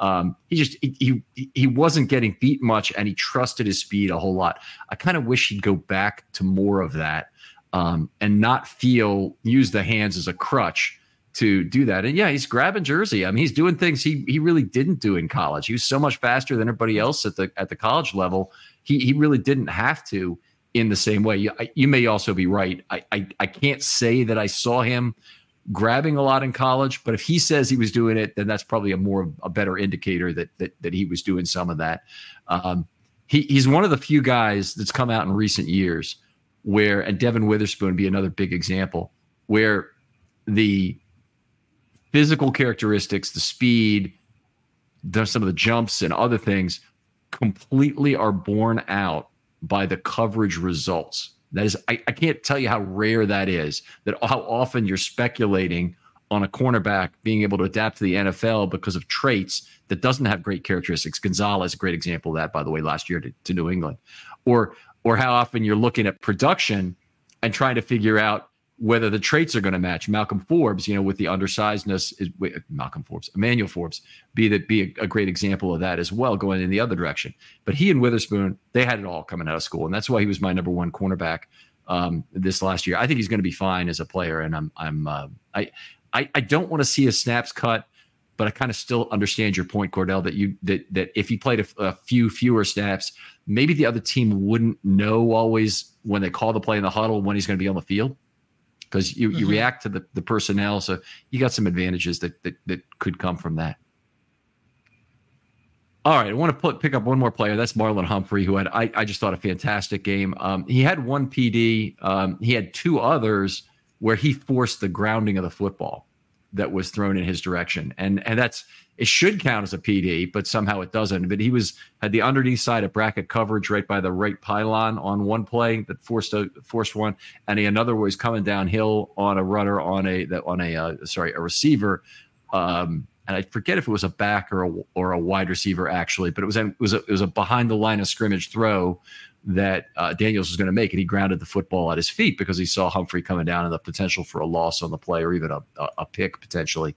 He wasn't getting beat much, and he trusted his speed a whole lot. I kind of wish he'd go back to more of that and not use the hands as a crutch to do that. And yeah, he's grabbing jersey. I mean, he's doing things he really didn't do in college. He was so much faster than everybody else at the college level. He really didn't have to in the same way. You may also be right. I can't say that I saw him grabbing a lot in college, but if he says he was doing it, then that's probably a better indicator that he was doing some of that. He's one of the few guys that's come out in recent years and Devin Witherspoon be another big example, where the physical characteristics, the speed, some of the jumps and other things completely are borne out by the coverage results. That is, I can't tell you how rare that is, that how often you're speculating on a cornerback being able to adapt to the NFL because of traits that doesn't have great characteristics. Gonzalez, a great example of that, by the way, last year to New England. Or how often you're looking at production and trying to figure out whether the traits are going to match. Malcolm Forbes, with the undersizedness, Emmanuel Forbes be a great example of that as well, going in the other direction. But he and Witherspoon, they had it all coming out of school, and that's why he was my number one cornerback this last year. I think he's going to be fine as a player, and I don't want to see his snaps cut, but I kind of still understand your point, Cordell, that if he played a few fewer snaps, maybe the other team wouldn't know always when they call the play in the huddle when he's going to be on the field. Because you react to the personnel, so you got some advantages that could come from that. All right, I want to pick up one more player. That's Marlon Humphrey, who had I just thought a fantastic game. He had one PD. He had two others where he forced the grounding of the football that was thrown in his direction, and it should count as a PD, but somehow it doesn't. But he had the underneath side of bracket coverage right by the right pylon on one play that forced one, and another was coming downhill on a runner on a receiver, and I forget if it was a back or a wide receiver actually, but it was a behind the line of scrimmage throw that Daniels was going to make, and he grounded the football at his feet because he saw Humphrey coming down and the potential for a loss on the play or even a pick potentially.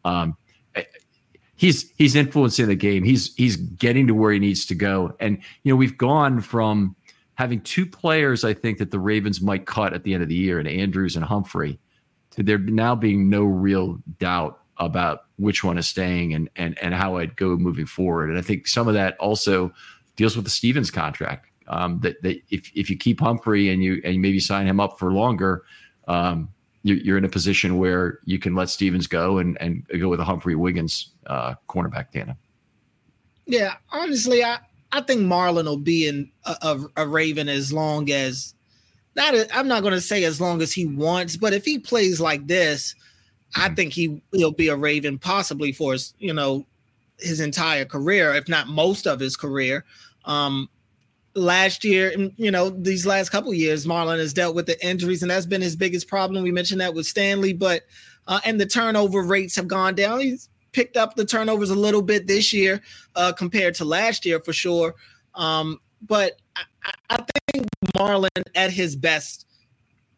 He's influencing the game. He's getting to where he needs to go. And, we've gone from having two players, I think, that the Ravens might cut at the end of the year, and Andrews and Humphrey, to there now being no real doubt about which one is staying and how I'd go moving forward. And I think some of that also deals with the Stevens contract. That if you keep Humphrey and you maybe sign him up for longer, you're in a position where you can let Stevens go and go with a Humphrey Wiggins cornerback tandem. Yeah, honestly, I think Marlon will be in a Raven as long as I'm not going to say as long as he wants, but if he plays like this, I think he'll be a Raven possibly for his entire career, if not most of his career. Last year, these last couple of years, Marlon has dealt with the injuries, and that's been his biggest problem. We mentioned that with Stanley, but and the turnover rates have gone down. He's picked up the turnovers a little bit this year compared to last year for sure. But I think Marlon at his best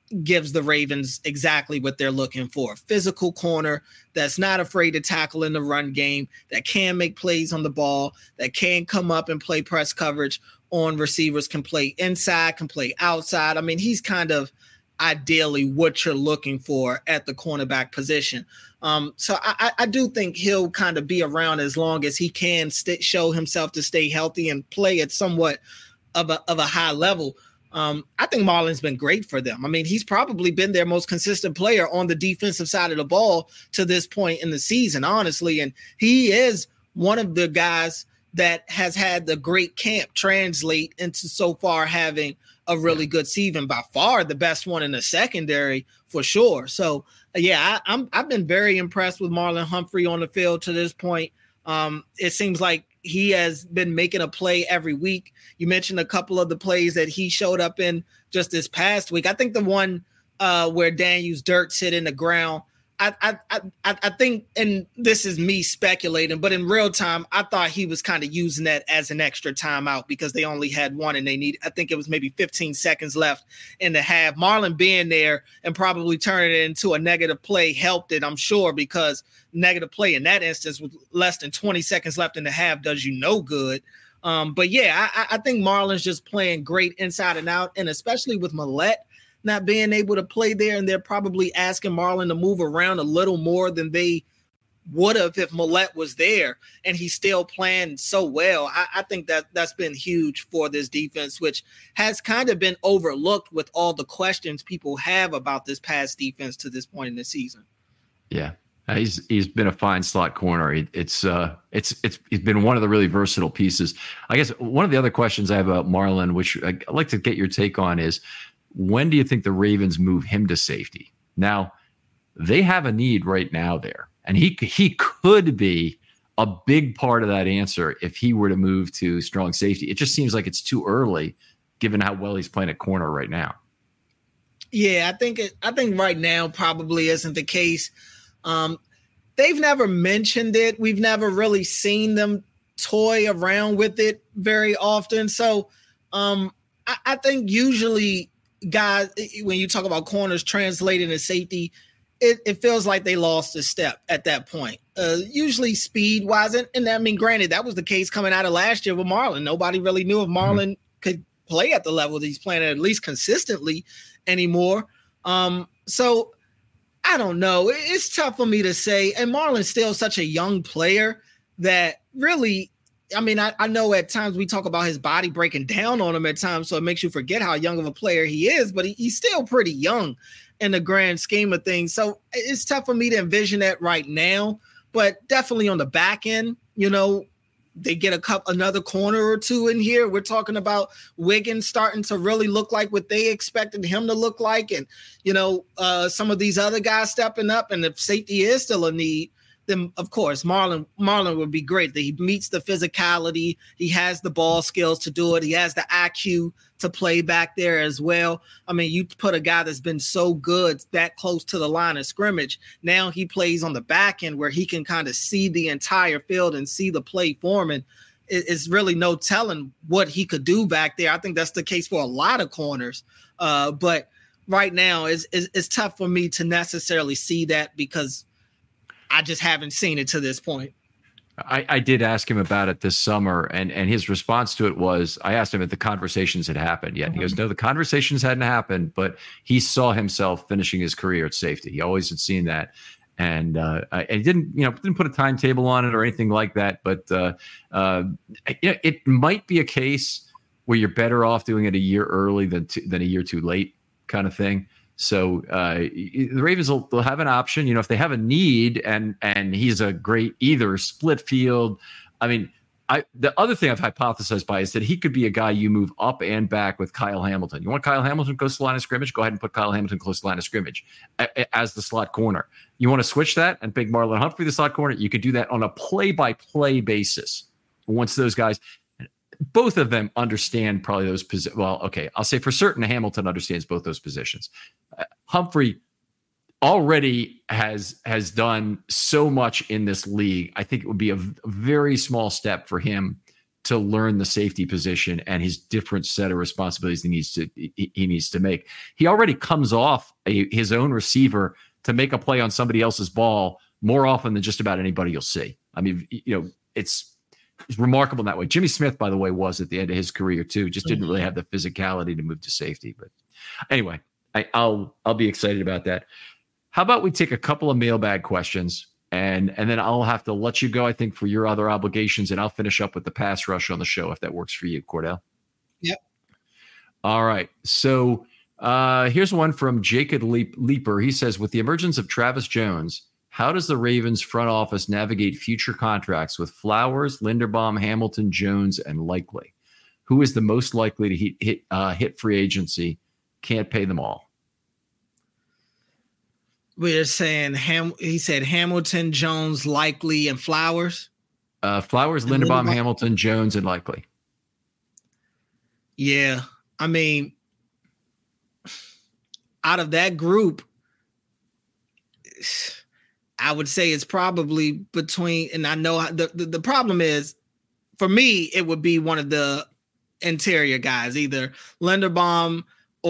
gives the Ravens exactly what they're looking for. Physical corner that's not afraid to tackle in the run game, that can make plays on the ball, that can come up and play press coverage on receivers, can play inside, can play outside. I mean, he's kind of ideally what you're looking for at the cornerback position. So I do think he'll kind of be around as long as he can show himself to stay healthy and play at somewhat of a high level. I think Marlon's been great for them. I mean, he's probably been their most consistent player on the defensive side of the ball to this point in the season, honestly. And he is one of the guys that has had the great camp translate into so far having a really good season, by far the best one in the secondary for sure. So yeah, I've been very impressed with Marlon Humphrey on the field to this point. It seems like he has been making a play every week. You mentioned a couple of the plays that he showed up in just this past week. I think the one where Daniels Dirks hit in the ground, I think, and this is me speculating, but in real time, I thought he was kind of using that as an extra timeout because they only had one and I think it was maybe 15 seconds left in the half. Marlon being there and probably turning it into a negative play helped it, I'm sure, because negative play in that instance with less than 20 seconds left in the half does you no good. But yeah, I think Marlon's just playing great inside and out, and especially with Millette not being able to play there, and they're probably asking Marlon to move around a little more than they would have if Millette was there, and he's still playing so well. I think that's been huge for this defense, which has kind of been overlooked with all the questions people have about this past defense to this point in the season. Yeah. He's been a fine slot corner. It's been one of the really versatile pieces. I guess one of the other questions I have about Marlon, which I'd like to get your take on, is when do you think the Ravens move him to safety? Now, they have a need right now there, and he could be a big part of that answer if he were to move to strong safety. It just seems like it's too early, given how well he's playing at corner right now. Yeah, I think right now probably isn't the case. They've never mentioned it. We've never really seen them toy around with it very often. So I think usually guys, when you talk about corners translating to safety, it feels like they lost a step at that point. Usually speed wise. And I mean, granted, that was the case coming out of last year with Marlon. Nobody really knew if Marlon could play at the level that he's playing at least consistently anymore. So I don't know. It's tough for me to say. And Marlon's still such a young player that really, I mean, I know at times we talk about his body breaking down on him at times, so it makes you forget how young of a player he is, but he's still pretty young in the grand scheme of things. So it's tough for me to envision that right now, but definitely on the back end, they get another corner or two in here. We're talking about Wiggins starting to really look like what they expected him to look like. And, some of these other guys stepping up, and if safety is still a need, then of course Marlon would be great. That he meets the physicality, he has the ball skills to do it, he has the IQ to play back there as well. I mean, you put a guy that's been so good that close to the line of scrimmage. Now he plays on the back end where he can kind of see the entire field and see the play forming. It's really no telling what he could do back there. I think that's the case for a lot of corners. But right now it's tough for me to necessarily see that because I just haven't seen it to this point. I did ask him about it this summer, and his response to it was, I asked him if the conversations had happened yet. He goes, no, the conversations hadn't happened, but he saw himself finishing his career at safety. He always had seen that. And he didn't put a timetable on it or anything like that. But it might be a case where you're better off doing it a year early than a year too late kind of thing. So the Ravens will have an option, if they have a need and he's a great either split field. I mean, the other thing I've hypothesized by is that he could be a guy you move up and back with Kyle Hamilton. You want Kyle Hamilton close to the line of scrimmage? Go ahead and put Kyle Hamilton close to the line of scrimmage as the slot corner. You want to switch that and pick Marlon Humphrey the slot corner? You could do that on a play-by-play basis. Once those guys, both of them understand probably those positions. Well, okay, I'll say for certain Hamilton understands both those positions. Humphrey already has done so much in this league. I think it would be a very small step for him to learn the safety position and his different set of responsibilities he needs to make. He already comes off his own receiver to make a play on somebody else's ball more often than just about anybody you'll see. I mean, it's remarkable in that way. Jimmy Smith, by the way, was at the end of his career too. Just didn't really have the physicality to move to safety. But anyway, I'll be excited about that. How about we take a couple of mailbag questions? And then I'll have to let you go, I think, for your other obligations, and I'll finish up with the pass rush on the show if that works for you, Cordell. Yep. All right. So here's one from Jacob Leeper. He says, with the emergence of Travis Jones, how does the Ravens front office navigate future contracts with Flowers, Linderbaum, Hamilton, Jones, and Likely? Who is the most likely to hit free agency? Can't pay them all. We're saying he said Hamilton, Jones, Likely, and Flowers. Flowers, Linderbaum, Hamilton, Jones, and Likely. Yeah, I mean, out of that group, I would say it's probably between. And I know the problem is, for me, it would be one of the interior guys, either Linderbaum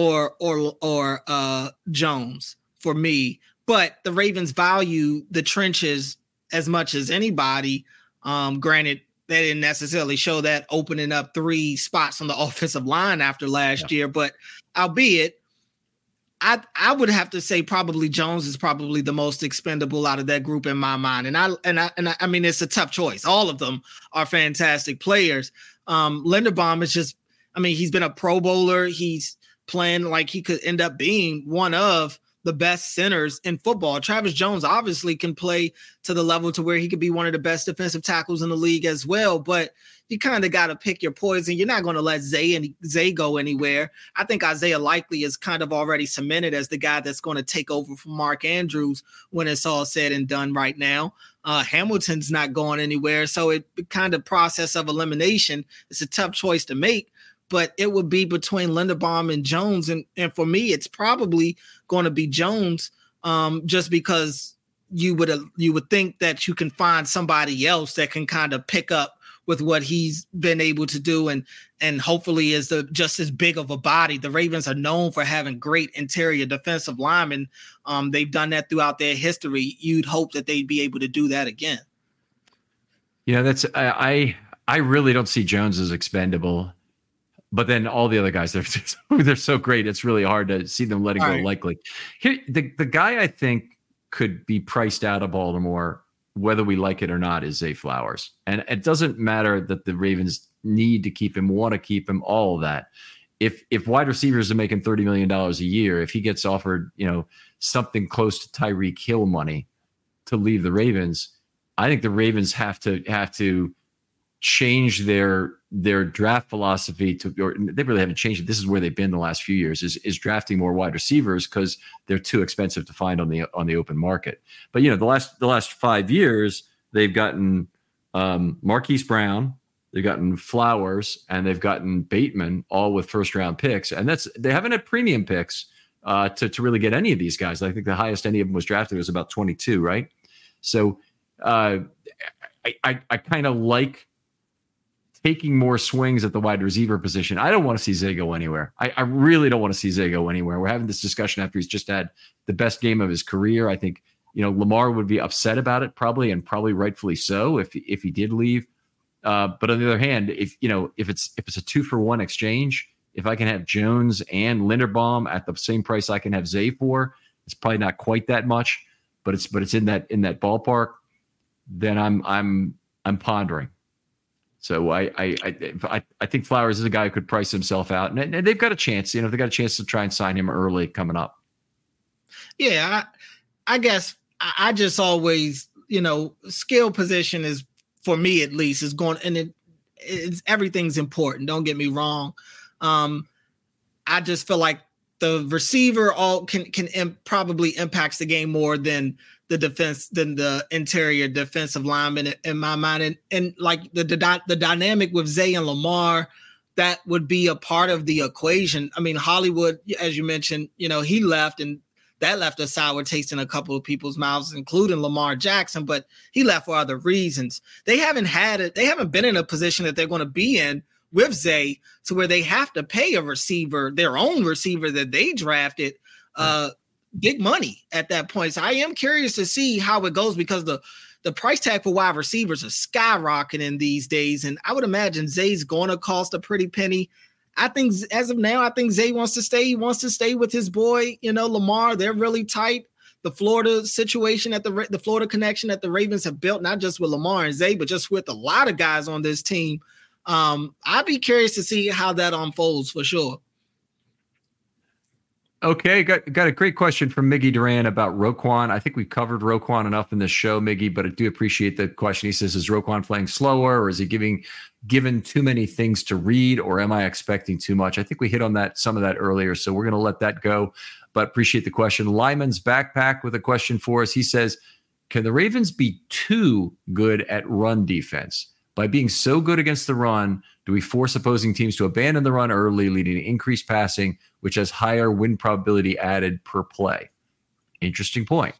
or Jones for me. But the Ravens value the trenches as much as anybody. Granted, they didn't necessarily show that opening up 3 spots on the offensive line after last year. But albeit, I would have to say probably Jones is probably the most expendable out of that group in my mind. And I mean, it's a tough choice. All of them are fantastic players. Linderbaum is just, I mean, he's been a Pro Bowler. He's playing like he could end up being one of the best centers in football. Travis Jones obviously can play to the level to where he could be one of the best defensive tackles in the league as well, but you kind of got to pick your poison. You're not going to let Zay go anywhere. I think Isaiah Likely is kind of already cemented as the guy that's going to take over from Mark Andrews when it's all said and done right now. Hamilton's not going anywhere. So it kind of process of elimination, it's a tough choice to make, but it would be between Linderbaum and Jones. And for me, it's probably going to be Jones, just because you would think that you can find somebody else that can kind of pick up with what he's been able to do, and hopefully is just as big of a body. The Ravens are known for having great interior defensive linemen. They've done that throughout their history. You'd hope that they'd be able to do that again. That's I really don't see Jones as expendable. But then all the other guys, they're so great. It's really hard to see them letting go Likely. Here, the guy I think could be priced out of Baltimore, whether we like it or not, is Zay Flowers. And it doesn't matter that the Ravens need to keep him, want to keep him, all of that. If wide receivers are making $30 million a year, if he gets offered, something close to Tyreek Hill money to leave the Ravens, I think the Ravens have to change their draft philosophy or they really haven't changed it. This is where they've been the last few years is drafting more wide receivers because they're too expensive to find on the open market. But the last 5 years they've gotten Marquise Brown, they've gotten Flowers, and they've gotten Bateman, all with first round picks. And they haven't had premium picks to really get any of these guys. I think the highest any of them was drafted was about 22, right? So I kind of like taking more swings at the wide receiver position. I don't want to see Zay go anywhere. I really don't want to see Zay go anywhere. We're having this discussion after he's just had the best game of his career. I think, Lamar would be upset about it probably rightfully so if he did leave. But on the other hand, if it's a 2-for-1 exchange, if I can have Jones and Linderbaum at the same price I can have Zay for, it's probably not quite that much, but it's in that ballpark, then I'm pondering. So I think Flowers is a guy who could price himself out, and they've got a chance. They've got a chance to try and sign him early coming up. Yeah, I guess I just always, skill position is, for me at least, is going, and it's everything's important. Don't get me wrong. I just feel like the receiver can probably impacts the game more than the defense, than the interior defensive lineman in my mind. And like the dynamic with Zay and Lamar, that would be a part of the equation. I mean, Hollywood, as you mentioned, he left, and that left a sour taste in a couple of people's mouths, including Lamar Jackson, but he left for other reasons. They haven't been in a position that they're going to be in with Zay to where they have to pay a receiver, their own receiver that they drafted, big money at that point. So I am curious to see how it goes, because the price tag for wide receivers is skyrocketing these days. And I would imagine Zay's going to cost a pretty penny. I think as of now, I think Zay wants to stay. He wants to stay with his boy, Lamar. They're really tight. The Florida situation the Florida connection that the Ravens have built, not just with Lamar and Zay, but just with a lot of guys on this team. I'd be curious to see how that unfolds for sure. Okay, got a great question from Miggy Duran about Roquan. I think we covered Roquan enough in this show, Miggy, but I do appreciate the question. He says, is Roquan playing slower, or is he given too many things to read, or am I expecting too much? I think we hit on some of that earlier, so we're going to let that go, but appreciate the question. Lyman's Backpack with a question for us. He says, can the Ravens be too good at run defense? By being so good against the run, do we force opposing teams to abandon the run early, leading to increased passing, which has higher win probability added per play? Interesting point.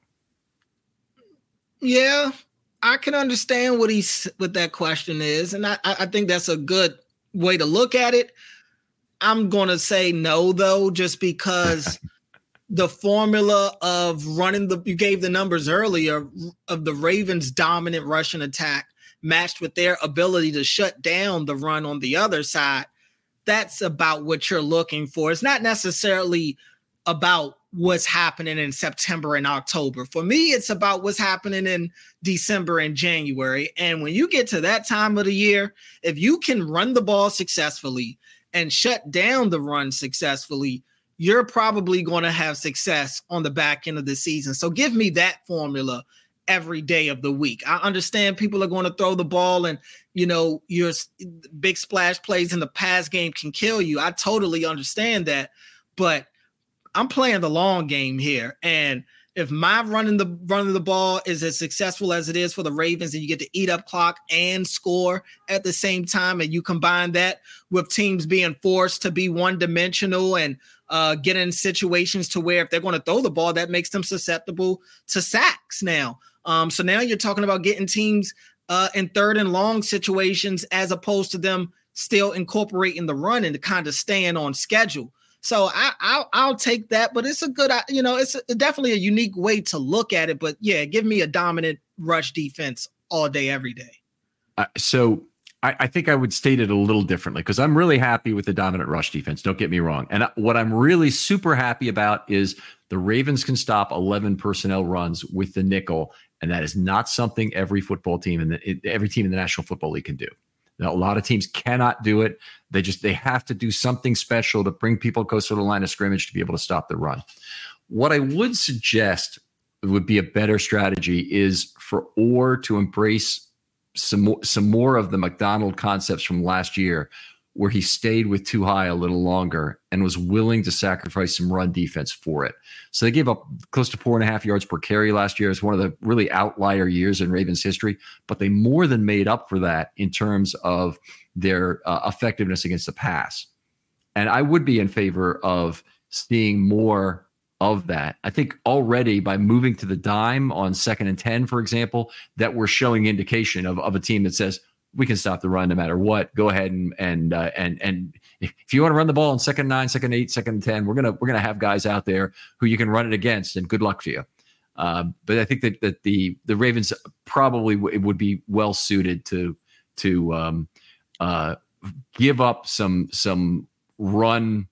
Yeah, I can understand what that question is, and I think that's a good way to look at it. I'm going to say no, though, just because the formula of you gave the numbers earlier of the Ravens' dominant rushing attack matched with their ability to shut down the run on the other side. That's about what you're looking for. It's not necessarily about what's happening in September and October. For me, it's about what's happening in December and January. And when you get to that time of the year, if you can run the ball successfully and shut down the run successfully, you're probably going to have success on the back end of the season. So give me that formula every day of the week. I understand people are going to throw the ball, and your big splash plays in the pass game can kill you. I totally understand that, but I'm playing the long game here. And if my running the ball is as successful as it is for the Ravens, and you get to eat up clock and score at the same time, and you combine that with teams being forced to be one-dimensional and get in situations to where if they're going to throw the ball, that makes them susceptible to sacks now. So now you're talking about getting teams in third and long situations, as opposed to them still incorporating the run and kind of staying on schedule. So I'll take that, but it's a good, it's definitely a unique way to look at it. But yeah, give me a dominant rush defense all day, every day. So I think I would state it a little differently, because I'm really happy with the dominant rush defense. Don't get me wrong. And what I'm really super happy about is the Ravens can stop 11 personnel runs with the nickel. And that is not something every football team and every team in the National Football League can do. Now, a lot of teams cannot do it. They have to do something special to bring people closer to the line of scrimmage to be able to stop the run. What I would suggest would be a better strategy is for Orr to embrace some more of the McDonald concepts from last year, where he stayed with too high a little longer and was willing to sacrifice some run defense for it. So they gave up close to 4.5 yards per carry last year. It's one of the really outlier years in Ravens history, but they more than made up for that in terms of their effectiveness against the pass. And I would be in favor of seeing more of that. I think already by moving to the dime on 2nd and 10, for example, that we're showing indication of a team that says, we can stop the run no matter what. Go ahead and if you want to run the ball on 2nd and 9, 2nd and 8, 2nd and 10, we're gonna have guys out there who you can run it against, and good luck to you. But I think that the Ravens probably would be well suited to give up some run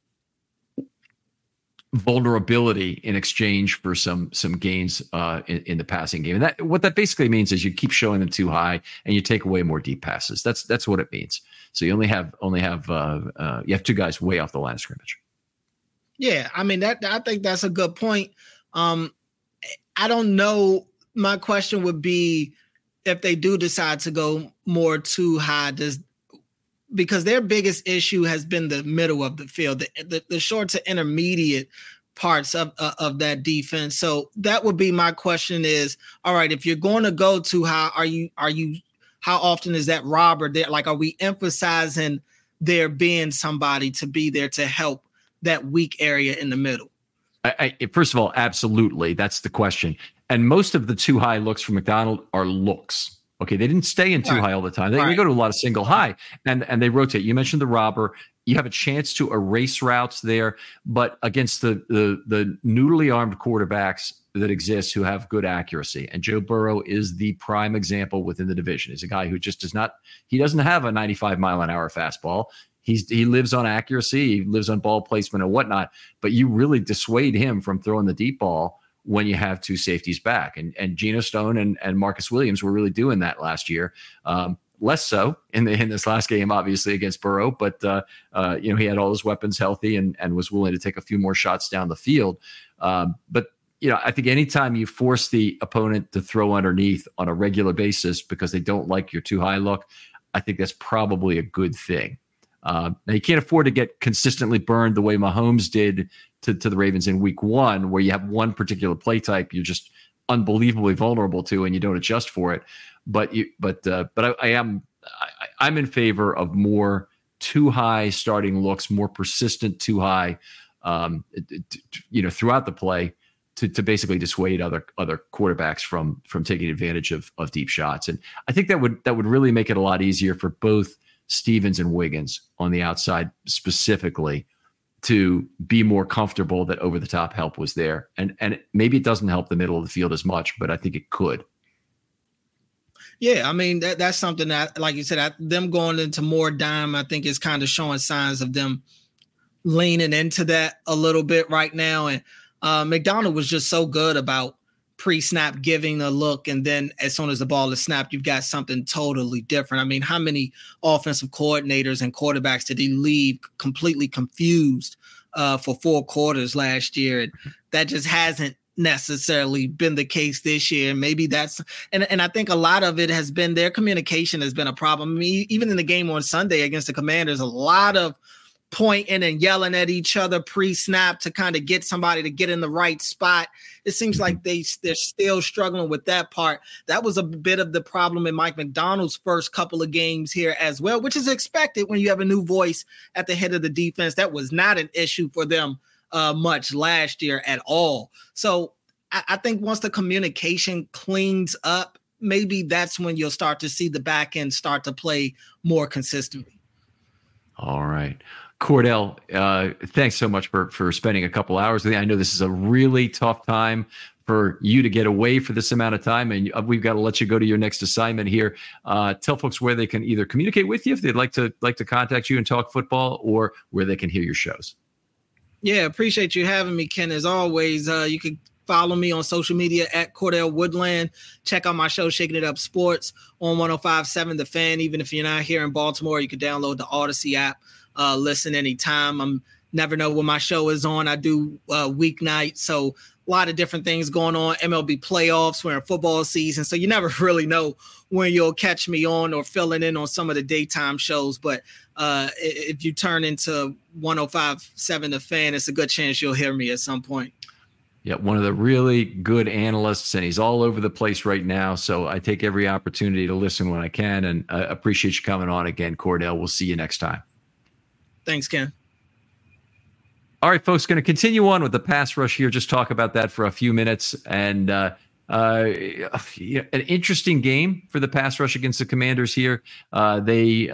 vulnerability in exchange for some gains in the passing game. And that what that basically means is you keep showing them too high and you take away more deep passes. That's what it means. So you only have you have two guys way off the line of scrimmage. Yeah, I mean I think that's a good point. I don't know. My question would be, if they do decide to go more too high, because their biggest issue has been the middle of the field, the short to intermediate parts of that defense. So that would be my question is, all right, if you're going to go too high, how often is that robber there? Like, are we emphasizing there being somebody to be there to help that weak area in the middle? First of all, absolutely. That's the question. And most of the too high looks from McDonald are looks. Okay, they didn't stay in too high all the time. They go to a lot of single high, and they rotate. You mentioned the robber. You have a chance to erase routes there, but against the noodly armed quarterbacks that exist who have good accuracy. And Joe Burrow is the prime example within the division. He's a guy who just doesn't have a 95 mile an hour fastball. He lives on accuracy. He lives on ball placement and whatnot, but you really dissuade him from throwing the deep ball when you have two safeties back. And Geno Stone and Marcus Williams were really doing that last year. Less so in this last game, obviously, against Burrow, but he had all his weapons healthy and was willing to take a few more shots down the field. But I think anytime you force the opponent to throw underneath on a regular basis because they don't like your too high look, I think that's probably a good thing. Now, you can't afford to get consistently burned the way Mahomes did to the Ravens in week 1, where you have one particular play type you're just unbelievably vulnerable to and you don't adjust for it. But I'm in favor of more too high starting looks, more persistent too high, throughout the play to basically dissuade other quarterbacks from taking advantage of deep shots. And I think that would really make it a lot easier for both Stevens and Wiggins on the outside specifically to be more comfortable that over the top help was there. And maybe it doesn't help the middle of the field as much, but I think it could. Yeah, I mean, that's something that, like you said, them going into more dime, I think is kind of showing signs of them leaning into that a little bit right now. And McDonald was just so good about pre-snap giving a look, and then as soon as the ball is snapped, you've got something totally different. I mean, how many offensive coordinators and quarterbacks did he leave completely confused for 4 quarters last year? And that just hasn't necessarily been the case this year. Maybe that's and I think a lot of it has been their communication has been a problem. I mean, even in the game on Sunday against the Commanders, a lot of pointing and yelling at each other pre-snap to kind of get somebody to get in the right spot. It seems like they're still struggling with that part. That was a bit of the problem in Mike McDonald's first couple of games here as well, which is expected when you have a new voice at the head of the defense. That was not an issue for them much last year at all. So I think once the communication cleans up, maybe that's when you'll start to see the back end start to play more consistently. All right. Cordell, thanks so much for spending a couple hours with me. I know this is a really tough time for you to get away for this amount of time, and we've got to let you go to your next assignment here. Tell folks where they can either communicate with you if they'd like to contact you and talk football, or where they can hear your shows. Yeah, appreciate you having me, Ken. As always, you can follow me on social media at Cordell Woodland. Check out my show, Shaking It Up Sports, on 105.7 The Fan. Even if you're not here in Baltimore, you can download the Odyssey app, listen anytime. I'm never know when my show is on. I do weeknight, so a lot of different things going on. MLB playoffs, we're in football season, so you never really know when you'll catch me on or filling in on some of the daytime shows. But if you turn into 105.7 The Fan, it's a good chance you'll hear me at some point. Yeah, one of the really good analysts, and he's all over the place right now. So I take every opportunity to listen when I can, and I appreciate you coming on again, Cordell. We'll see you next time. Thanks, Ken. All right, folks, going to continue on with the pass rush here. Just talk about that for a few minutes. And an interesting game for the pass rush against the Commanders here. They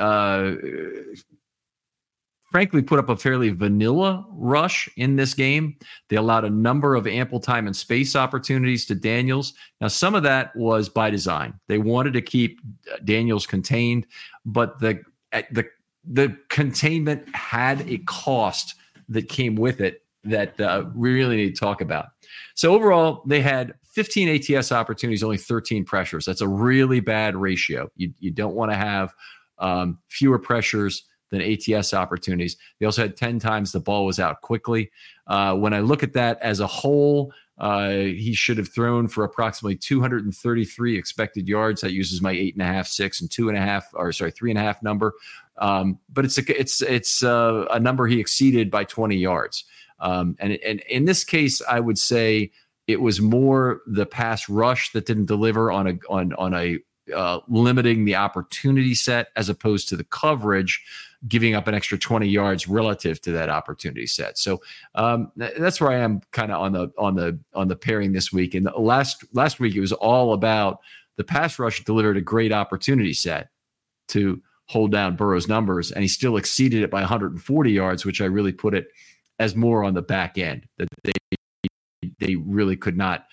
frankly put up a fairly vanilla rush in this game. They allowed a number of ample time and space opportunities to Daniels. Now, some of that was by design. They wanted to keep Daniels contained, but the containment had a cost that came with it that we really need to talk about. So overall, they had 15 ATS opportunities, only 13 pressures. That's a really bad ratio. You don't want to have fewer pressures than ATS opportunities. They also had 10 times the ball was out quickly. When I look at that as a whole, he should have thrown for approximately 233 expected yards. That uses my 8.5, 6, and 3.5 number. But it's a number he exceeded by 20 yards. And in this case, I would say it was more the pass rush that didn't deliver on a limiting the opportunity set as opposed to the coverage, giving up an extra 20 yards relative to that opportunity set. So that's where I am kind of on the pairing this week. And last week, it was all about the pass rush delivered a great opportunity set to hold down Burrow's numbers, and he still exceeded it by 140 yards, which I really put it as more on the back end, that they really could not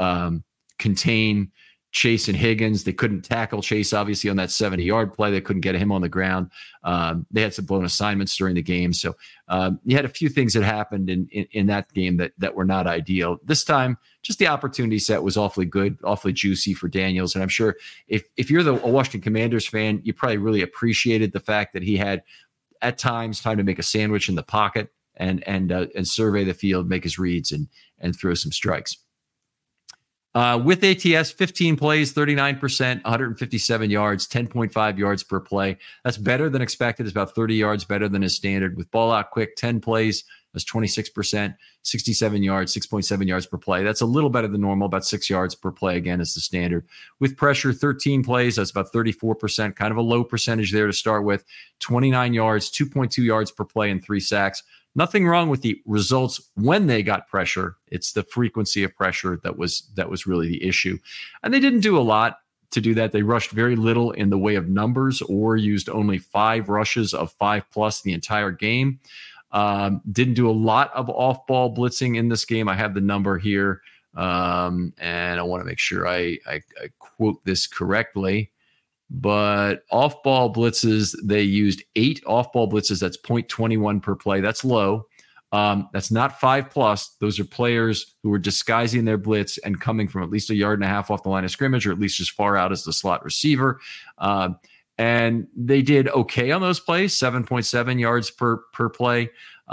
contain Chase and Higgins. They couldn't tackle Chase, obviously, on that 70-yard play. They couldn't get him on the ground. They had some blown assignments during the game. So you had a few things that happened in that game that were not ideal. This time, just the opportunity set was awfully good, awfully juicy for Daniels. And I'm sure if you're a Washington Commanders fan, you probably really appreciated the fact that he had, at times, time to make a sandwich in the pocket and survey the field, make his reads, and throw some strikes. With ATS, 15 plays, 39%, 157 yards, 10.5 yards per play. That's better than expected. It's about 30 yards better than his standard. With ball out quick, 10 plays, that's 26%, 67 yards, 6.7 yards per play. That's a little better than normal, about 6 yards per play, again, is the standard. With pressure, 13 plays, that's about 34%, kind of a low percentage there to start with. 29 yards, 2.2 yards per play, and 3 sacks. Nothing wrong with the results when they got pressure. It's the frequency of pressure that was really the issue. And they didn't do a lot to do that. They rushed very little in the way of numbers, or used only 5 rushes of 5+ the entire game. Didn't do a lot of off-ball blitzing in this game. I have the number here, and I want to make sure I quote this correctly. But off-ball blitzes, they used 8 off-ball blitzes. That's 0.21 per play. That's low. That's not 5+. Those are players who were disguising their blitz and coming from at least 1.5 yards off the line of scrimmage, or at least as far out as the slot receiver. And they did okay on those plays, 7.7 yards per play.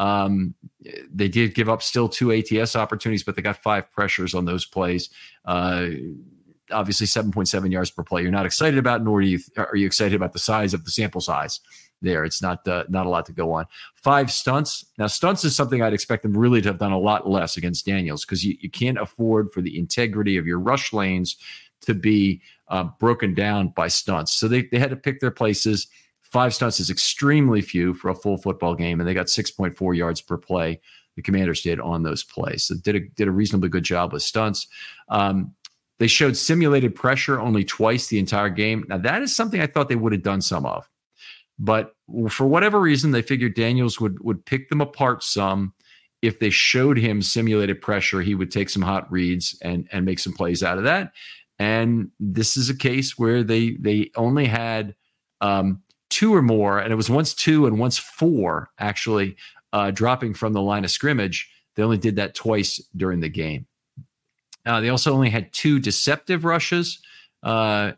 They did give up still 2 ATS opportunities, but they got 5 pressures on those plays. Obviously 7.7 yards per play. You're not excited about, nor are you excited about the size of the sample size there. It's not a lot to go on. 5 stunts. Now, stunts is something I'd expect them really to have done a lot less against Daniels, because you can't afford for the integrity of your rush lanes to be broken down by stunts. So they had to pick their places. 5 stunts is extremely few for a full football game, and they got 6.4 yards per play. The Commanders did on those plays. So did a reasonably good job with stunts. They showed simulated pressure only twice the entire game. Now, that is something I thought they would have done some of. But for whatever reason, they figured Daniels would pick them apart some. If they showed him simulated pressure, he would take some hot reads and make some plays out of that. And this is a case where they only had 2 or more, and it was once 2 and once 4, actually, dropping from the line of scrimmage. They only did that twice during the game. They also only had 2 deceptive rushes, 4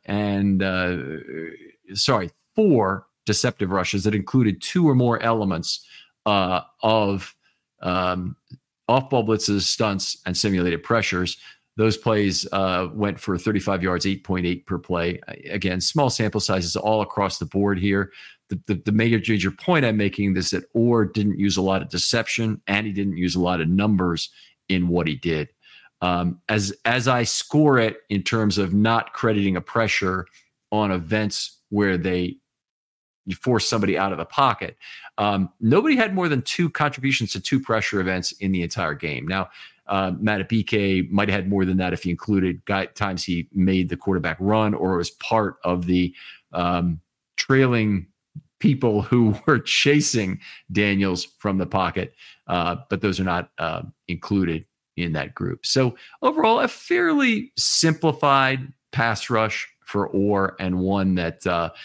deceptive rushes that included 2 or more elements of off-ball blitzes, stunts, and simulated pressures. Those plays went for 35 yards, 8.8 per play. Again, small sample sizes all across the board here. The major point I'm making is that Orr didn't use a lot of deception, and he didn't use a lot of numbers in what he did. As I score it in terms of not crediting a pressure on events where you force somebody out of the pocket, nobody had more than 2 contributions to 2 pressure events in the entire game. Now, Madubuike might have had more than that if you included times he made the quarterback run or was part of the trailing people who were chasing Daniels from the pocket, but those are not included in that group. So overall, a fairly simplified pass rush for Orr, and one that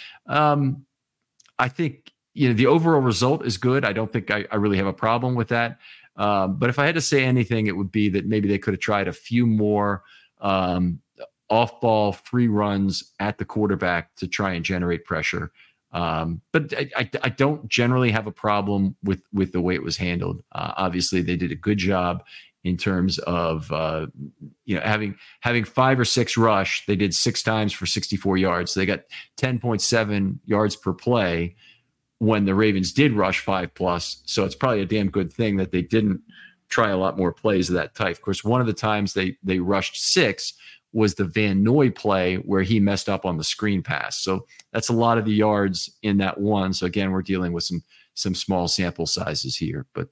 I think the overall result is good. I don't think I really have a problem with that. But if I had to say anything, it would be that maybe they could have tried a few more off-ball free runs at the quarterback to try and generate pressure. But I don't generally have a problem with the way it was handled. Obviously, they did a good job in terms of having 5 or 6 rush. They did 6 times for 64 yards. So they got 10.7 yards per play when the Ravens did rush 5+. So it's probably a damn good thing that they didn't try a lot more plays of that type. Of course, one of the times they rushed 6 was the Van Noy play where he messed up on the screen pass. So that's a lot of the yards in that one. So again, we're dealing with some small sample sizes here, but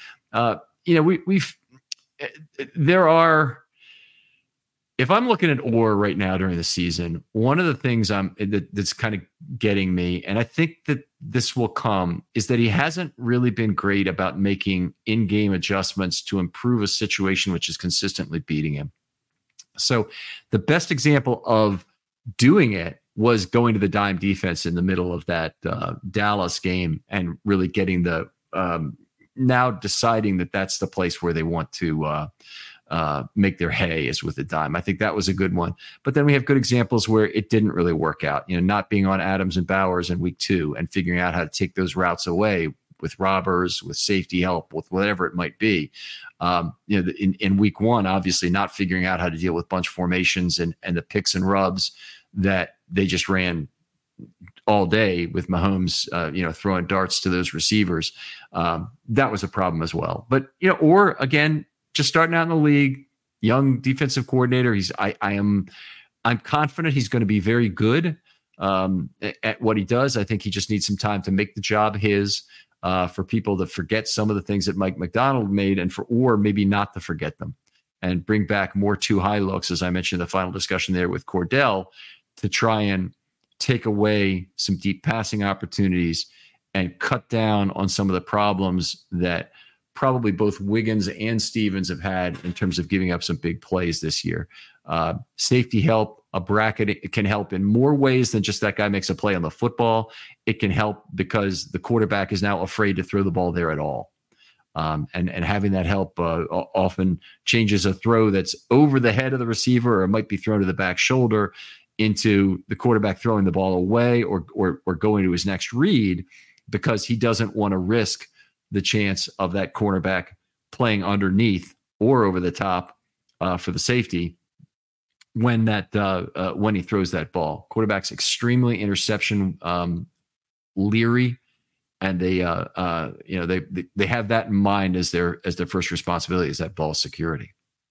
there are. If I'm looking at Orr right now during the season, one of the things that's kind of getting me, and I think that this will come, is that he hasn't really been great about making in-game adjustments to improve a situation which is consistently beating him. So the best example of doing it was going to the dime defense in the middle of that Dallas game and really getting the now deciding that that's the place where they want to make their hay is with the dime. I think that was a good one. But then we have good examples where it didn't really work out, not being on Adams and Bowers in week 2 and figuring out how to take those routes away with robbers, with safety help, with whatever it might be. In week 1, obviously not figuring out how to deal with bunch formations and the picks and rubs that they just ran all day with Mahomes, throwing darts to those receivers. That was a problem as well. But, or again, just starting out in the league, young defensive coordinator. I'm confident he's going to be very good at what he does. I think he just needs some time to make the job his, for people to forget some of the things that Mike McDonald made, and for Orr maybe not to forget them and bring back more too high looks, as I mentioned in the final discussion there with Cordell, to try and take away some deep passing opportunities and cut down on some of the problems that probably both Wiggins and Stevens have had in terms of giving up some big plays this year. Safety help, a bracket, it can help in more ways than just that guy makes a play on the football. It can help because the quarterback is now afraid to throw the ball there at all. And having that help often changes a throw that's over the head of the receiver, or it might be thrown to the back shoulder, into the quarterback throwing the ball away or going to his next read, because he doesn't want to risk the chance of that cornerback playing underneath or over the top for the safety when he throws that ball. Quarterback's extremely interception leery, and they have that in mind as their first responsibility, is that ball security.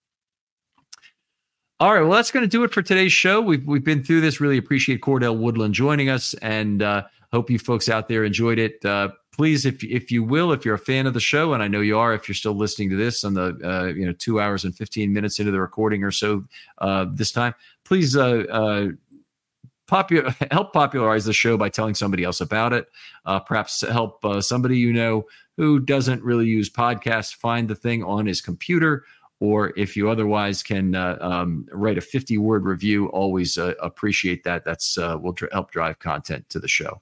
All right, well, that's going to do it for today's show. We've been through this. Really appreciate Cordell Woodland joining us, and hope you folks out there enjoyed it. Please, if you will, if you're a fan of the show, and I know you are, if you're still listening to this on the 2 hours and 15 minutes into the recording or so this time, please help popularize the show by telling somebody else about it. Perhaps help somebody who doesn't really use podcasts find the thing on his computer. Or if you otherwise can write a 50-word review, always appreciate that. That's will help drive content to the show.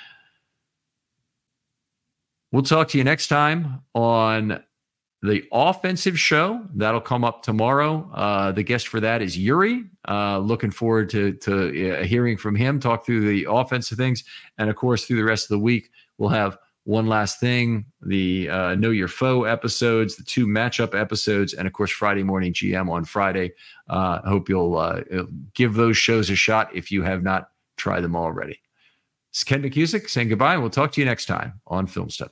We'll talk to you next time on the offensive show. That'll come up tomorrow. The guest for that is Yuri. Looking forward to hearing from him, talk through the offensive things. And, of course, through the rest of the week, we'll have One Last Thing, the Know Your Foe episodes, the 2 matchup episodes, and, of course, Friday Morning GM on Friday. I hope you'll give those shows a shot if you have not tried them already. It's Ken McCusick saying goodbye, and we'll talk to you next time on Film Study.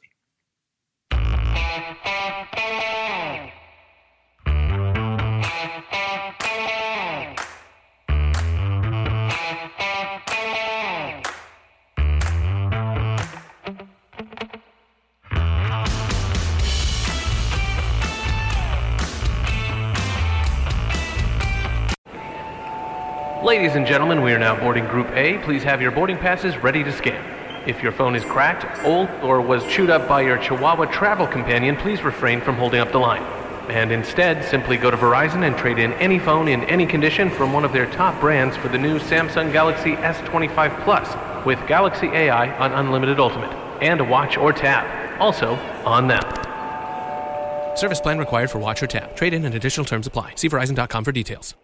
Ladies and gentlemen, we are now boarding Group A. Please have your boarding passes ready to scan. If your phone is cracked, old, or was chewed up by your Chihuahua travel companion, please refrain from holding up the line. And instead, simply go to Verizon and trade in any phone in any condition from one of their top brands for the new Samsung Galaxy S25 Plus with Galaxy AI on Unlimited Ultimate and a watch or tab. Also on them. Service plan required for watch or tab. Trade-in and additional terms apply. See Verizon.com for details.